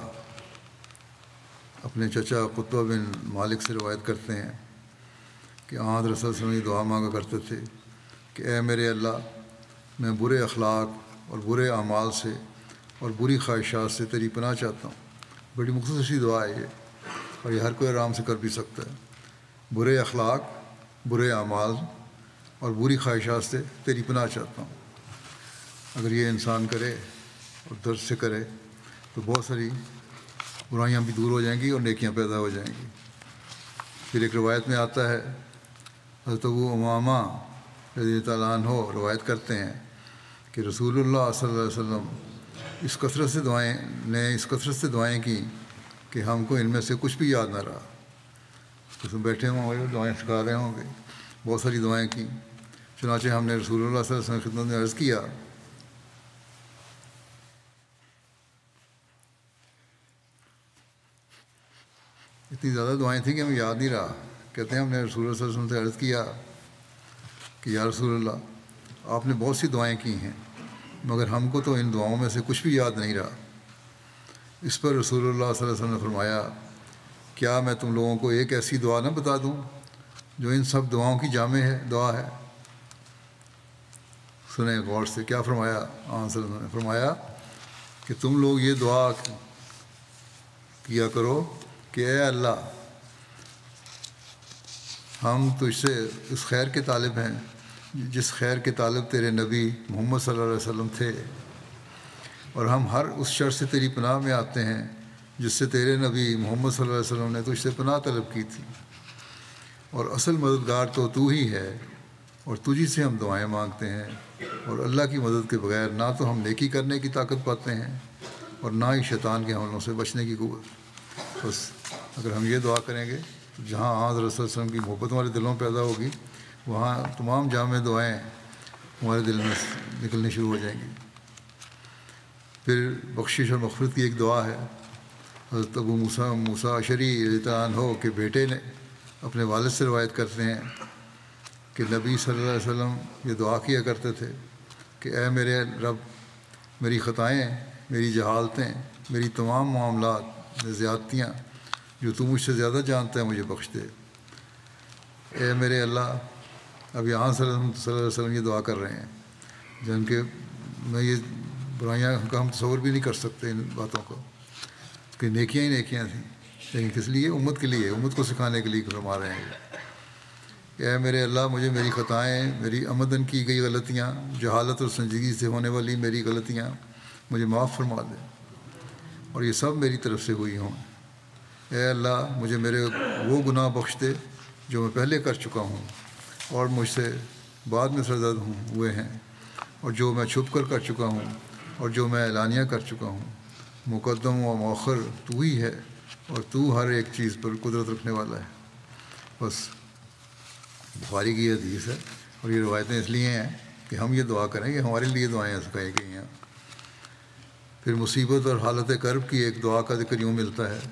اپنے چچا قطبہ بن مالک سے روایت کرتے ہیں کہ حضرت صلی اللہ علیہ وسلم یہ دعا مانگا کرتے تھے کہ اے میرے اللہ میں برے اخلاق اور برے اعمال سے اور بری خواہشات سے تیری پناہ چاہتا ہوں. بڑی مختصر سی دعا ہے یہ، اور یہ ہر کوئی آرام سے کر بھی سکتا ہے. برے اخلاق، برے اعمال اور بری خواہشات سے تیری پناہ چاہتا ہوں. اگر یہ انسان کرے اور درد سے کرے تو بہت ساری برائیاں بھی دور ہو جائیں گی اور نیکیاں پیدا ہو جائیں گی. پھر ایک روایت میں آتا ہے حضرت ابو امامہ رضی اللہ تعالیٰ عنہ روایت کرتے ہیں کہ رسول اللہ صلی اللہ علیہ وسلم اس کثرت سے دعائیں کی کہ ہم کو ان میں سے کچھ بھی یاد نہ رہا. اس میں بیٹھے ہوں گے دعائیں سکھا رہے ہوں گے, بہت ساری دعائیں کی. چنانچہ ہم نے رسول اللہ صلی اللہ علیہ وسلم کی خدمت میں عرض کیا اتنی زیادہ دعائیں تھیں کہ ہمیں یاد نہیں رہا. کہتے ہیں ہم نے رسول اللہ صلی اللہ علیہ وسلم سے عرض کیا کہ یا رسول اللہ آپ نے بہت سی دعائیں کی ہیں مگر ہم کو تو ان دعاؤں میں سے کچھ بھی یاد نہیں رہا. اس پر رسول اللہ صلی اللہ علیہ وسلم نے فرمایا کیا میں تم لوگوں کو ایک ایسی دعا نہ بتا دوں جو ان سب دعاؤں کی جامع دعا ہے. سنیں غور سے کیا فرمایا. آن صلی اللہ علیہ وسلم نے فرمایا کہ تم لوگ یہ دعا کیا کرو کہ اے اللہ ہم تجھ سے اس خیر کے طالب ہیں جس خیر کے طالب تیرے نبی محمد صلی اللہ علیہ وسلم تھے, اور ہم ہر اس شر سے تیری پناہ میں آتے ہیں جس سے تیرے نبی محمد صلی اللہ علیہ وسلم نے تجھ سے پناہ طلب کی تھی, اور اصل مددگار تو ہی ہے اور تجھی سے ہم دعائیں مانگتے ہیں, اور اللہ کی مدد کے بغیر نہ تو ہم نیکی کرنے کی طاقت پاتے ہیں اور نہ ہی شیطان کے حملوں سے بچنے کی قوت. بس اگر ہم یہ دعا کریں گے تو جہاں حضرت رسول اللہ علیہ وسلم کی محبت ہمارے دلوں پیدا ہوگی وہاں تمام جامع دعائیں ہمارے دل میں نکلنی شروع ہو جائیں گی. پھر بخشش اور مغفرت کی ایک دعا ہے. حضرت ابو موسیٰ اشعری رضی اللہ عنہ کے بیٹے نے اپنے والد سے روایت کرتے ہیں کہ نبی صلی اللہ علیہ وسلم یہ دعا کیا کرتے تھے کہ اے میرے رب میری خطائیں, میری جہالتیں, میری تمام معاملات میں زیادتیاں جو تو مجھ سے زیادہ جانتا ہے مجھے بخش دے. اے میرے اللہ, اب یہاں صلی اللہ علیہ وسلم یہ دعا کر رہے ہیں جن کے میں یہ برائیاں کا ہم تصور بھی نہیں کر سکتے ان باتوں کو کہ نیکیاں ہی نیکیاں تھیں, لیکن کس لیے امت کے لیے, امت کو سکھانے کے لیے فرما رہے ہیں کہ اے میرے اللہ مجھے میری خطائیں, میری عمدن کی گئی غلطیاں, جہالت اور سنجیدگی سے ہونے والی میری غلطیاں مجھے معاف فرما دے اور یہ سب میری طرف سے ہوئی ہوں. اے اللہ مجھے میرے وہ گناہ بخش دے جو میں پہلے کر چکا ہوں اور مجھ سے بعد میں سرزد ہوئے ہیں, اور جو میں چھپ کر چکا ہوں اور جو میں اعلانیہ کر چکا ہوں. مقدم و مؤخر تو ہی ہے اور تو ہر ایک چیز پر قدرت رکھنے والا ہے. بس بخاری کی یہ حدیث ہے, اور یہ روایتیں اس لیے ہیں کہ ہم یہ دعا کریں کہ ہمارے لیے دعائیں سکھائی گئی ہیں. پھر مصیبت اور حالت کرب کی ایک دعا کا ذکر یوں ملتا ہے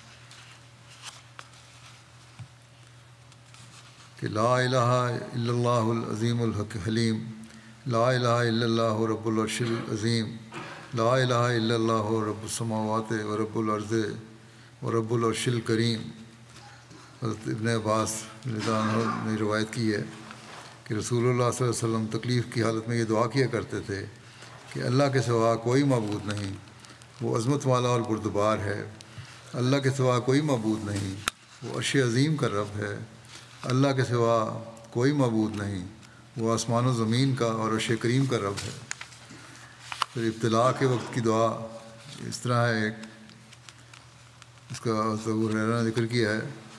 کہ لا الہ الا اللہ العظیم الحلیم, لا الہ الا اللہ رب العرش العظیم, لا الہ الا اللہ رب السماوات و رب الارض و رب العرش الکریم. حضرت ابن عباس رضی اللہ عنہ نے روایت کی ہے کہ رسول اللہ صلی اللہ علیہ وسلم تکلیف کی حالت میں یہ دعا کیا کرتے تھے کہ اللہ کے سوا کوئی معبود نہیں, وہ عظمت والا اور بردبار ہے. اللہ کے سوا کوئی معبود نہیں, وہ عرش عظیم کا رب ہے. اللہ کے سوا کوئی معبود نہیں, وہ آسمان و زمین کا اور عرش کریم کا رب ہے. پھر ابتلاء کے وقت کی دعا اس طرح ہے, اس کا ابو ہریرہ نے ذکر کیا ہے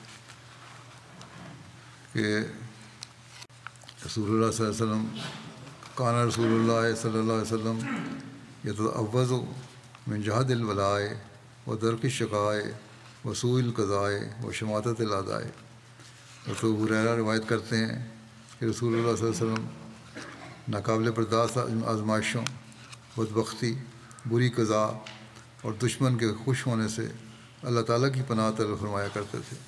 کہ رسول اللہ صلی اللہ علیہ وسلم کانا رسول اللہ صلی اللہ علیہ وسلم یتعوذ من جہد البلاء و درک الشقاء و سوء القضاء و شماتت الاعداء. رسول ابو ہریرہ روایت کرتے ہیں کہ رسول اللہ صلی اللہ علیہ وسلم ناقابل برداشت آزمائشوں, بدبختی, بری قضا اور دشمن کے خوش ہونے سے اللہ تعالیٰ کی پناہ طلب فرمایا کرتے تھے.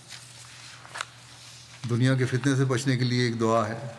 دنیا کے فتنے سے بچنے کے لیے ایک دعا ہے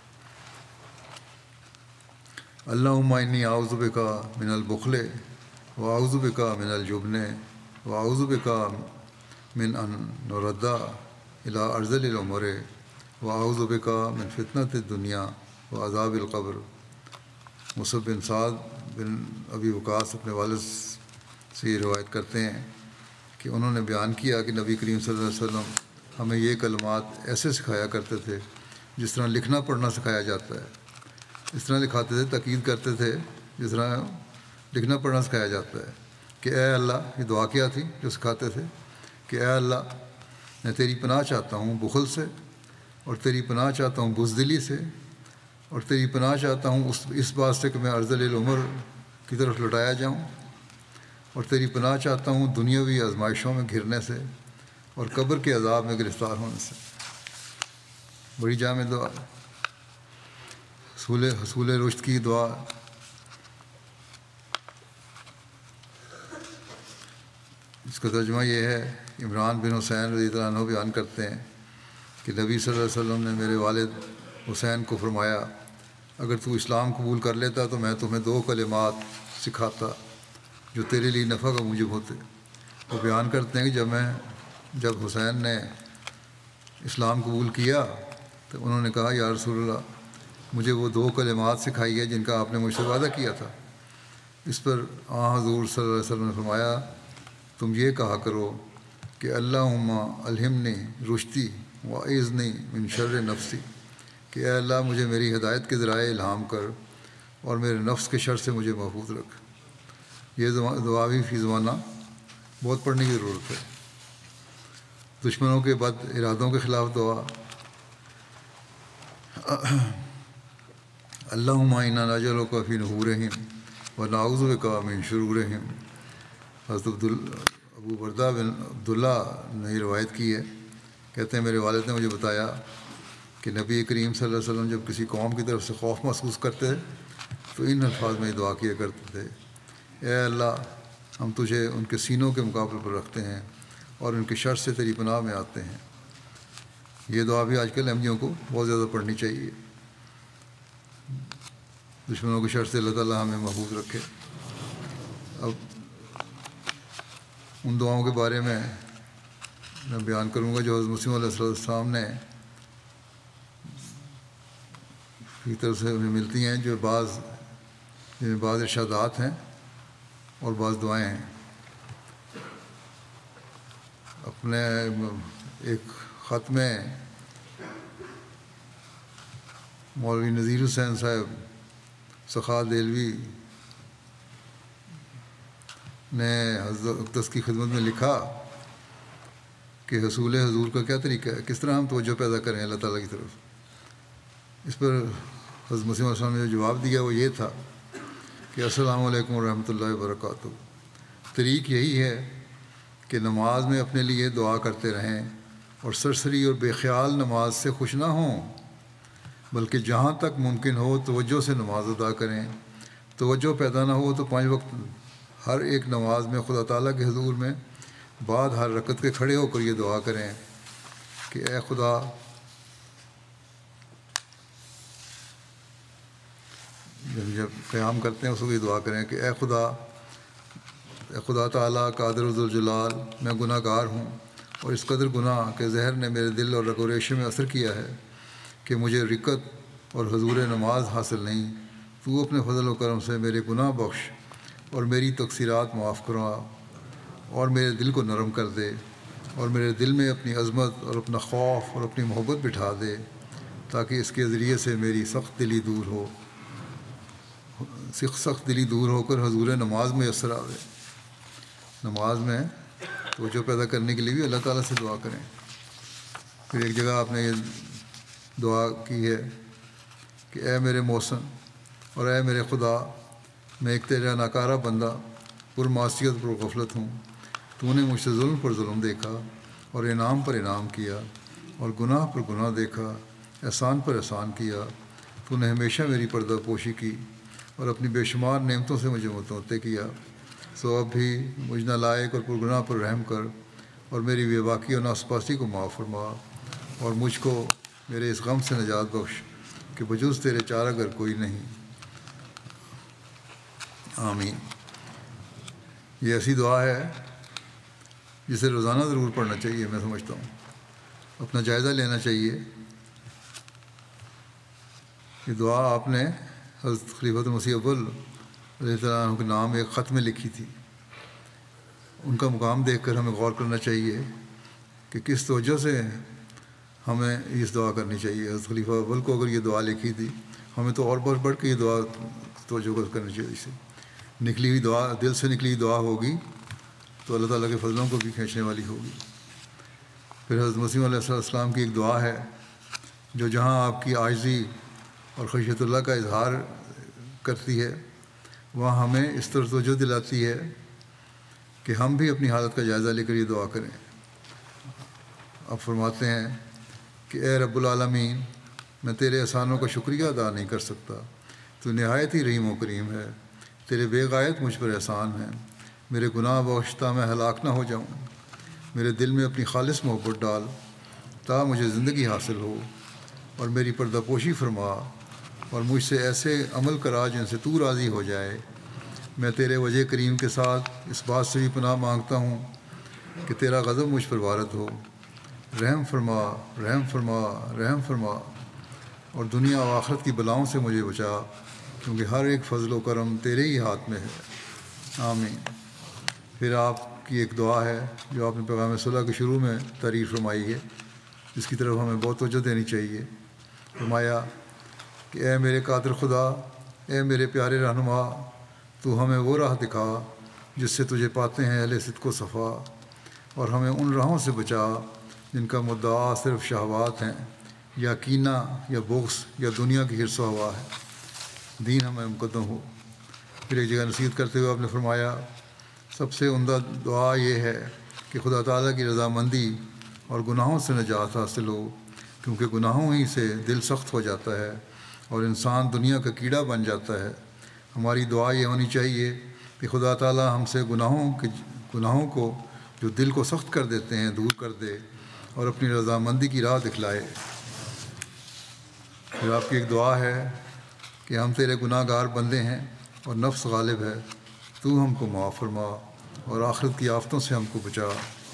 اللہم انی اعوذ بک من البخل و اعوذ بک من الجبن و اعوذ بک من ان نرد الی ارذل العمر و اعوذ بک من فتنۃ الدنیا و عذاب القبر. مصعب بن سعد بن ابی وقاص اپنے والد سے یہ روایت کرتے ہیں کہ انہوں نے بیان کیا کہ نبی کریم صلی اللہ علیہ وسلم ہمیں یہ کلمات ایسے سکھایا کرتے تھے جس طرح لکھنا پڑھنا سکھایا جاتا ہے. اس طرح لکھاتے تھے, تاکید کرتے تھے جس طرح لکھنا پڑھنا سکھایا جاتا ہے کہ اے اللہ, یہ دعا کیا تھی جو سکھاتے تھے کہ اے اللہ میں تیری پناہ چاہتا ہوں بخل سے, اور تیری پناہ چاہتا ہوں بزدلی سے، اور تیری پناہ چاہتا ہوں اس بات سے کہ میں ارذل العمر کی طرف لوٹایا جاؤں، اور تیری پناہ چاہتا ہوں دنیاوی آزمائشوں میں گھرنے سے اور قبر کے عذاب میں گرفتار ہونے سے۔ بڑی جامع دعا، حصول رشد کی دعا۔ اس کا ترجمہ یہ ہے، عمران بن حسین رضی اللہ عنہ بیان کرتے ہیں کہ نبی صلی اللہ علیہ وسلم نے میرے والد حسین کو فرمایا، اگر تو اسلام قبول کر لیتا تو میں تمہیں 2 کلمات سکھاتا جو تیرے لیے نفع کا موجب ہوتے۔ وہ بیان کرتے ہیں کہ جب حسین نے اسلام قبول کیا تو انہوں نے کہا، یا رسول اللہ، مجھے وہ 2 کلمات سکھائیے جن کا آپ نے مجھ سے وعدہ کیا تھا۔ اس پر حضور صلی اللہ علیہ وسلم نے فرمایا، تم یہ کہا کرو کہ اللہم الہمنی رشدی واعذنی من شر نفسی، کہ اے اللہ مجھے میری ہدایت کے ذرائع الہام کر اور میرے نفس کے شر سے مجھے محفوظ رکھ۔ یہ دعا بھی فی زمانہ بہت پڑھنے کی ضرورت ہے۔ دشمنوں کے بد ارادوں کے خلاف دعا، اللہم انا نجعلک فی نحورہم ونعوذ بک من شرورہم۔ حضرت ابو بردہ بن عبداللہ نے یہ روایت کی ہے، کہتے ہیں میرے والد نے مجھے بتایا کہ نبی کریم صلی اللہ علیہ وسلم جب کسی قوم کی طرف سے خوف محسوس کرتے تو ان الفاظ میں دعا کیا کرتے تھے، اے اللہ ہم تجھے ان کے سینوں کے مقابلے پر رکھتے ہیں اور ان کے شر سے تیری پناہ میں آتے ہیں۔ یہ دعا بھی آج کل احمدیوں کو بہت زیادہ پڑھنی چاہیے۔ دشمنوں کے شر سے اللہ تعالیٰ ہمیں محفوظ رکھے۔ اب ان دعاؤں کے بارے میں بیان کروں گا جو حضرت مسیح علیہ السلام نے کی طرف سے ہمیں ملتی ہیں، جو بعض ارشادات ہیں اور بعض دعائیں ہیں۔ اپنے ایک خط میں مولوی نذیر حسین صاحب سخا دہلوی نے حضرت اقدس کی خدمت میں لکھا کہ حصول حضور کا کیا طریقہ ہے، کس طرح ہم توجہ پیدا کریں اللہ تعالیٰ کی طرف۔ اس پر حضرت مسیح علیہ السلام نے جو جواب دیا وہ یہ تھا کہ السلام علیکم ورحمۃ اللہ وبرکاتہ۔ طریق یہی ہے کہ نماز میں اپنے لیے دعا کرتے رہیں اور سرسری اور بے خیال نماز سے خوش نہ ہوں، بلکہ جہاں تک ممکن ہو توجہ سے نماز ادا کریں۔ توجہ پیدا نہ ہو تو 5 وقت ہر ایک نماز میں خدا تعالیٰ کے حضور میں بعد ہر رکعت کے کھڑے ہو کر یہ دعا کریں کہ اے خدا، جب قیام کرتے ہیں اس وقت یہ دعا کریں کہ اے خدا تعالیٰ قادر ذوالجلال، میں گناہ گار ہوں اور اس قدر گناہ کہ زہر نے میرے دل اور رگ و ریشے میں اثر کیا ہے کہ مجھے رکعت اور حضور نماز حاصل نہیں۔ تو اپنے فضل و کرم سے میرے گناہ بخش اور میری تقصیرات معاف کروا اور میرے دل کو نرم کر دے اور میرے دل میں اپنی عظمت اور اپنا خوف اور اپنی محبت بٹھا دے، تاکہ اس کے ذریعے سے میری سخت دلی دور ہو کر حضور نماز میں یسر آوے۔ نماز میں توجہ پیدا کرنے کے لیے بھی اللہ تعالیٰ سے دعا کریں۔ پھر ایک جگہ آپ نے یہ دعا کی ہے کہ اے میرے محسن اور اے میرے خدا، میں ایک تیرا ناکارہ بندہ پر معصیت پر غفلت ہوں۔ تو نے مجھ سے ظلم پر ظلم دیکھا اور انعام پر انعام کیا اور گناہ پر گناہ دیکھا، احسان پر احسان کیا۔ تو نے ہمیشہ میری پردہ پوشی کی اور اپنی بے شمار نعمتوں سے مجھے متمتع کیا۔ سو اب بھی مجھ نالائق اور پرگناہ پر رحم کر اور میری بے باکی اور ناسپاسی کو معاف فرما اور مجھ کو میرے اس غم سے نجات بخش کہ بجز تیرے چارہ گر کوئی نہیں۔ آمین۔ یہ ایسی دعا ہے جسے روزانہ ضرور پڑھنا چاہیے۔ میں سمجھتا ہوں اپنا جائزہ لینا چاہیے۔ یہ دعا آپ نے حضرت خلیفۃ المسیح اول رضی اللہ عنہ کے نام ایک خط میں لکھی تھی۔ ان کا مقام دیکھ کر ہمیں غور کرنا چاہیے کہ کس توجہ سے ہمیں اس دعا کرنی چاہیے۔ حضرت خلیفہ اول کو اگر یہ دعا لکھی تھی، ہمیں تو اور بڑھ کے یہ دعا توجہ کرنی چاہیے۔ اسے نکلی ہوئی دعا، دل سے نکلی دعا ہوگی تو اللہ تعالیٰ کے فضلوں کو بھی کھینچنے والی ہوگی۔ پھر حضرت مسیح علیہ السلام کی ایک دعا ہے جو جہاں آپ کی عاجزی اور خشیت اللہ کا اظہار کرتی ہے وہاں ہمیں اس طرح توجہ دلاتی ہے کہ ہم بھی اپنی حالت کا جائزہ لے کر یہ دعا کریں۔ اب فرماتے ہیں کہ اے رب العالمین، میں تیرے احسانوں کا شکریہ ادا نہیں کر سکتا، تو نہایت ہی رحیم و کریم ہے، تیرے بے غایت مجھ پر احسان ہیں، میرے گناہ بخشتا میں ہلاک نہ ہو جاؤں، میرے دل میں اپنی خالص محبت ڈال تا مجھے زندگی حاصل ہو، اور میری پردہ پوشی فرما، اور مجھ سے ایسے عمل کرا جن سے تو راضی ہو جائے۔ میں تیرے وجہ کریم کے ساتھ اس بات سے بھی پناہ مانگتا ہوں کہ تیرا غضب مجھ پر وارد ہو، رحم فرما، رحم فرما، رحم فرما، اور دنیا و آخرت کی بلاؤں سے مجھے بچا، کیونکہ ہر ایک فضل و کرم تیرے ہی ہاتھ میں ہے۔ آمین۔ پھر آپ کی ایک دعا ہے جو آپ نے پیغام صلح کے شروع میں تعریف فرمائی ہے، جس کی طرف ہمیں بہت توجہ دینی چاہیے۔ فرمایا کہ اے میرے قادر خدا، اے میرے پیارے رہنما، تو ہمیں وہ راہ دکھا جس سے تجھے پاتے ہیں اہل صدق و صفا، اور ہمیں ان راہوں سے بچا جن کا مدعا صرف شہوات ہیں، یا کینہ یا بغض یا دنیا کی حرص و ہوا ہے، دین ہمیں مقدم ہو۔ پھر ایک جگہ نصیحت کرتے ہوئے آپ نے فرمایا سب سے عمدہ دعا یہ ہے کہ خدا تعالیٰ کی رضامندی اور گناہوں سے نجات حاصل ہو، کیونکہ گناہوں ہی سے دل سخت ہو جاتا ہے اور انسان دنیا کا کیڑا بن جاتا ہے۔ ہماری دعا یہ ہونی چاہیے کہ خدا تعالیٰ ہم سے گناہوں کو جو دل کو سخت کر دیتے ہیں دور کر دے اور اپنی رضامندی کی راہ دکھلائے۔ پھر آپ کی ایک دعا ہے کہ ہم تیرے گناہ گار بندے ہیں اور نفس غالب ہے، تو ہم کو معاف فرما اور آخرت کی آفتوں سے ہم کو بچا۔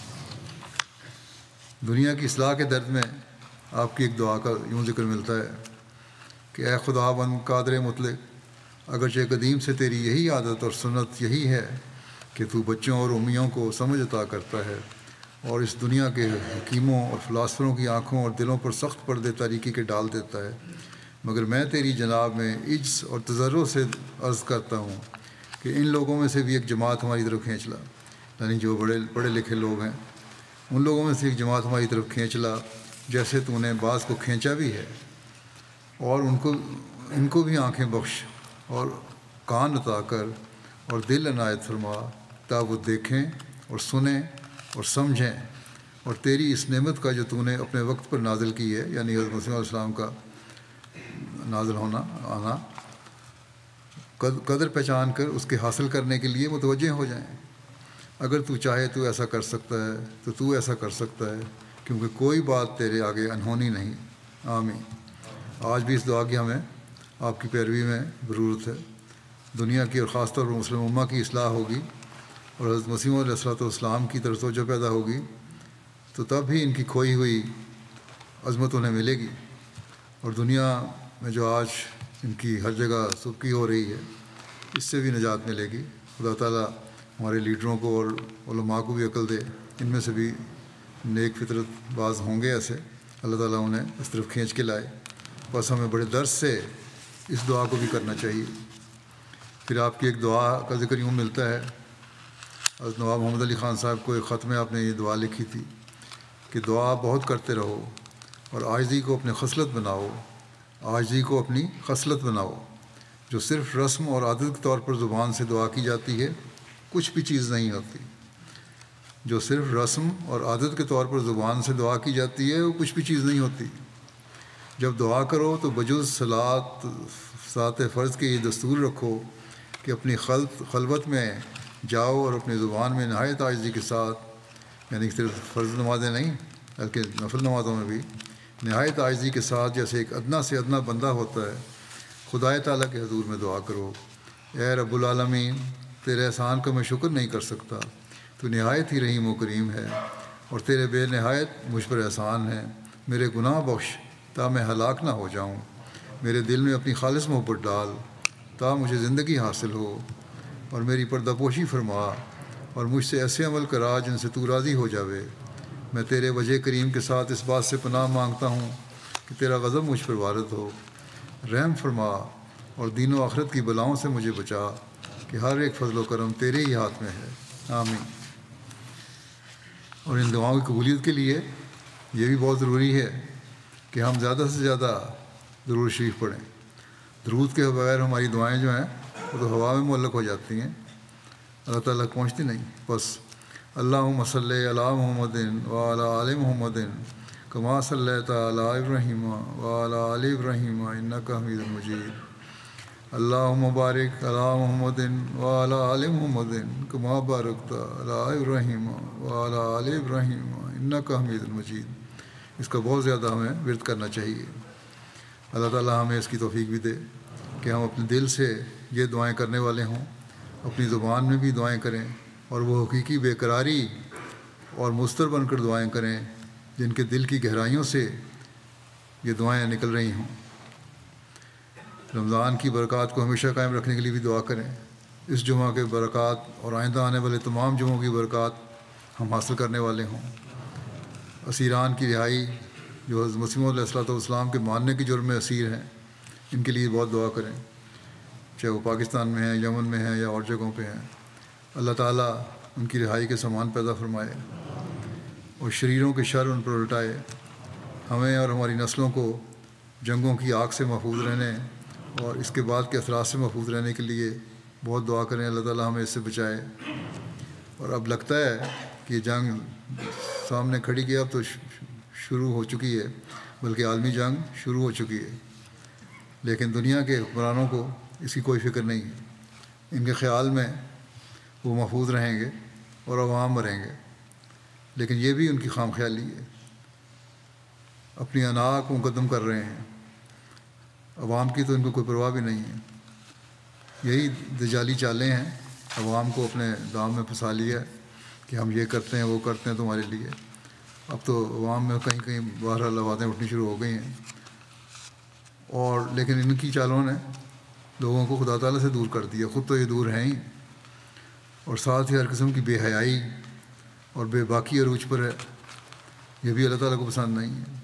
دنیا کی اصلاح کے درد میں آپ کی ایک دعا کا یوں ذکر ملتا ہے کہ اے خدا بند قادر مطلق، اگرچہ قدیم سے تیری یہی عادت اور سنت یہی ہے کہ تو بچوں اور امیوں کو سمجھ عطا کرتا ہے اور اس دنیا کے حکیموں اور فلاسفروں کی آنکھوں اور دلوں پر سخت پردے تاریکی کے ڈال دیتا ہے، مگر میں تیری جناب میں عجز اور تضرع سے عرض کرتا ہوں کہ ان لوگوں میں سے بھی ایک جماعت ہماری طرف کھینچ لا، یعنی جو بڑے پڑھے لکھے لوگ ہیں ان لوگوں میں سے ایک جماعت ہماری طرف کھینچ لا، جیسے تو نے بعض کو کھینچا بھی ہے، اور ان کو بھی آنکھیں بخش اور کان عطا کر اور دل عنایت فرما تا وہ دیکھیں اور سنیں اور سمجھیں، اور تیری اس نعمت کا جو تو نے اپنے وقت پر نازل کی ہے، یعنی حضرت مسیح علیہ السلام کا نازل ہونا آنا، قدر پہچان کر اس کے حاصل کرنے کے لیے متوجہ ہو جائیں۔ اگر تو چاہے تو ایسا کر سکتا ہے تو ایسا کر سکتا ہے، کیونکہ کوئی بات تیرے آگے انہونی نہیں۔ آمین۔ آج بھی اس دعا کی ہمیں آپ کی پیروی میں ضرورت ہے۔ دنیا کی اور خاص طور پر مسلم امہ کی اصلاح ہوگی اور حضرت مسیح علیہ السلام کی طرف توجہ پیدا ہوگی، تو تب ہی ان کی کھوئی ہوئی عظمت انہیں ملے گی، اور دنیا میں جو آج ان کی ہر جگہ سبکی ہو رہی ہے اس سے بھی نجات ملے گی۔ خدا تعالیٰ ہمارے لیڈروں کو اور علماء کو بھی عقل دے، ان میں سے بھی نیک فطرت باز ہوں گے ایسے، اللہ تعالیٰ انہیں اس طرف کھینچ کے لائے۔ بس ہمیں بڑے درد سے اس دعا کو بھی کرنا چاہیے۔ پھر آپ کی ایک دعا کا ذکر یوں ملتا ہے، حضرت نواب محمد علی خان صاحب کو ایک خط میں آپ نے یہ دعا لکھی تھی کہ دعا بہت کرتے رہو اور عاجزی کو اپنی خصلت بناؤ، عاجزی کو اپنی خصلت بناؤ، جو صرف رسم اور عادت کے طور پر زبان سے دعا کی جاتی ہے کچھ بھی چیز نہیں ہوتی۔ جو صرف رسم اور عادت کے طور پر زبان سے دعا کی جاتی ہے وہ کچھ بھی چیز نہیں ہوتی۔ جب دعا کرو تو بجز صلاۃ فرض کے یہ دستور رکھو کہ اپنی خلوت میں جاؤ اور اپنی زبان میں نہایت عاجزی کے ساتھ، یعنی صرف فرض نمازیں نہیں بلکہ نفل نمازوں میں بھی نہایت عاجزی کے ساتھ، جیسے ایک ادنا سے ادنا بندہ ہوتا ہے، خدائے تعالیٰ کے حضور میں دعا کرو۔ اے رب العالمین، تیرے احسان کا میں شکر نہیں کر سکتا، تو نہایت ہی رحیم و کریم ہے اور تیرے بے نہایت مجھ پر احسان ہے، میرے گناہ بخش تا میں ہلاک نہ ہو جاؤں، میرے دل میں اپنی خالص محبت ڈال تا مجھے زندگی حاصل ہو، اور میری پردہ پوشی فرما اور مجھ سے ایسے عمل کرا جن سے تو راضی ہو جاوے۔ میں تیرے وجہ کریم کے ساتھ اس بات سے پناہ مانگتا ہوں کہ تیرا غضب مجھ پر وارد ہو، رحم فرما اور دین و آخرت کی بلاؤں سے مجھے بچا، کہ ہر ایک فضل و کرم تیرے ہی ہاتھ میں ہے۔ آمین۔ اور ان دعاؤں کی قبولیت کے لیے یہ بھی بہت ضروری ہے کہ کہ ہم زیادہ سے زیادہ درود شریف پڑھیں. درود کے بغیر ہماری دعائیں جو ہیں وہ تو ہوا میں معلق ہو جاتی ہیں، اللہ تعالیٰ تک پہنچتی نہیں. بس اللہم صلی علی محمد وعلی آل محمد کما صلیت علی ابراہیم وعلی آل ابراہیم انک حمید مجید. اللہم بارک علی محمد وعلی آل محمد کما بارکت علی ابراہیم وعلی آل ابراہیم انک حمید مجید. اس کا بہت زیادہ ہمیں ورد کرنا چاہیے. اللہ تعالیٰ ہمیں اس کی توفیق بھی دے کہ ہم اپنے دل سے یہ دعائیں کرنے والے ہوں، اپنی زبان میں بھی دعائیں کریں، اور وہ حقیقی بے قراری اور مستر بن کر دعائیں کریں جن کے دل کی گہرائیوں سے یہ دعائیں نکل رہی ہوں. رمضان کی برکات کو ہمیشہ قائم رکھنے کے لیے بھی دعا کریں. اس جمعہ کے برکات اور آئندہ آنے والے تمام جمعوں کی برکات ہم حاصل کرنے والے ہوں. اسیران کی رہائی جو حضرت مسیح موعود علیہ السلام کے ماننے کے جرم میں اسیر ہیں، ان کے لیے بہت دعا کریں، چاہے وہ پاکستان میں ہیں، یمن میں ہیں یا اور جگہوں پہ ہیں. اللہ تعالیٰ ان کی رہائی کے سامان پیدا فرمائے اور شریروں کے شر ان پر الٹائے. ہمیں اور ہماری نسلوں کو جنگوں کی آگ سے محفوظ رہنے اور اس کے بعد کے اثرات سے محفوظ رہنے کے لیے بہت دعا کریں. اللہ تعالیٰ ہمیں اس سے بچائے. اور اب لگتا ہے کہ یہ جنگ سامنے کھڑی کی اب تو شروع ہو چکی ہے، بلکہ عالمی جنگ شروع ہو چکی ہے، لیکن دنیا کے حکمرانوں کو اس کی کوئی فکر نہیں ہے. ان کے خیال میں وہ محفوظ رہیں گے اور عوام مریں گے، لیکن یہ بھی ان کی خام خیالی ہے. اپنی انا کو مقدم کر رہے ہیں، عوام کی تو ان کو کوئی پرواہ بھی نہیں ہے. یہی دجالی چالیں ہیں. عوام کو اپنے دام میں پھنسا لیا کہ ہم یہ کرتے ہیں وہ کرتے ہیں تمہارے لیے. اب تو عوام میں کہیں کہیں بہرحال آوازیں اٹھنی شروع ہو گئی ہیں، اور لیکن ان کی چالوں نے لوگوں کو خدا تعالیٰ سے دور کر دیا. خود تو یہ دور ہیں ہی، اور ساتھ ہی ہر قسم کی بے حیائی اور بے باکی عروج پر ہے. یہ بھی اللہ تعالیٰ کو پسند نہیں ہے.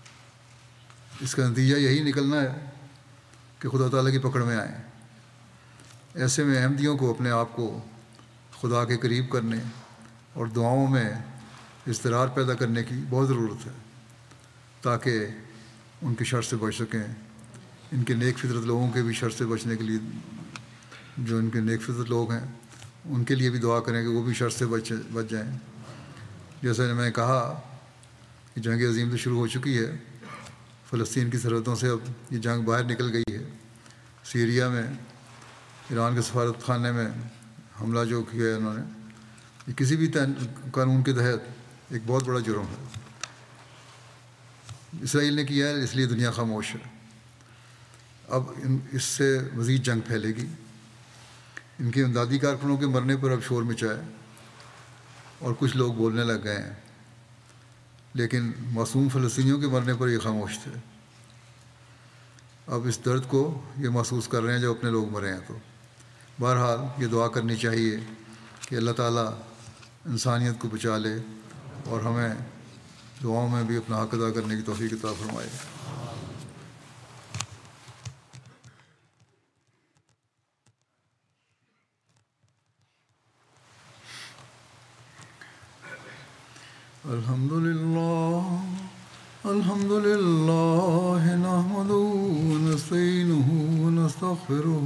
اس کا نتیجہ یہی نکلنا ہے کہ خدا تعالیٰ کی پکڑ میں آئیں. ایسے میں احمدیوں کو اپنے آپ کو خدا کے قریب کرنے اور دعاؤں میں اضطرار پیدا کرنے کی بہت ضرورت ہے، تاکہ ان کے شر سے بچ سکیں. ان کے نیک فطرت لوگوں کے بھی شر سے بچنے کے لیے، جو ان کے نیک فطرت لوگ ہیں ان کے لیے بھی دعا کریں کہ وہ بھی شر سے بچ جائیں. جیسا میں نے کہا کہ جنگ عظیم تو شروع ہو چکی ہے. فلسطین کی سرحدوں سے اب یہ جنگ باہر نکل گئی ہے. سیریا میں ایران کے سفارت خانے میں حملہ جو کیا ہے انہوں نے، یہ کسی بھی قانون کے تحت ایک بہت بڑا جرم ہے. اسرائیل نے کیا ہے، اس لیے دنیا خاموش ہے. اب اس سے مزید جنگ پھیلے گی. ان کے امدادی کارکنوں کے مرنے پر اب شور مچا ہے اور کچھ لوگ بولنے لگ گئے ہیں، لیکن معصوم فلسطینیوں کے مرنے پر یہ خاموش تھے. اب اس درد کو یہ محسوس کر رہے ہیں جو اپنے لوگ مرے ہیں. تو بہرحال یہ دعا کرنی چاہیے کہ اللہ تعالیٰ انسانیت کو بچا لے اور ہمیں دعاؤں میں بھی اپنا حق ادا کرنے کی توفیق عطا فرمائے. الحمد للہ نحمدہ ونستعینہ ونستغفرہ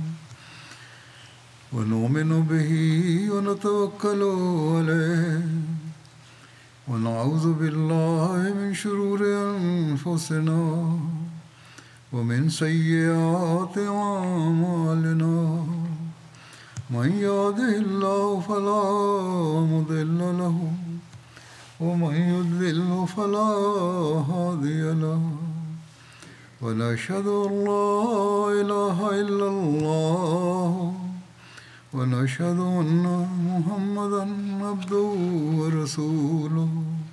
ونؤمن بہ ونتوکل علیہ ونعوذ باللہ من شرور انفسنا ومن سیئات اعمالنا من یہدہ اللہ فلا مضل لہ ومن يضلل فلا هادي له ونشهد أن لا إله إلا الله ونشهد أن محمدا عبده ورسوله.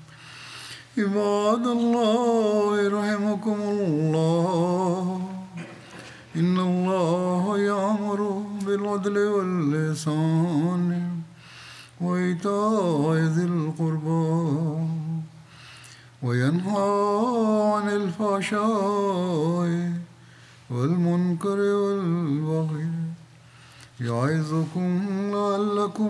عباد الله رحمكم الله إن الله يأمر بالعدل والإحسان وإيتاء ذي القربى وينهى عن الفحشاء والمنكر والبغي يعظكم لعلكم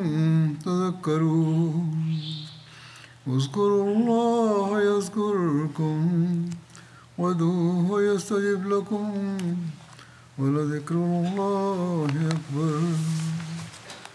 تذكرون. اذكروا الله يذكركم وادعوه يستجب لكم ولذكر الله أكبر.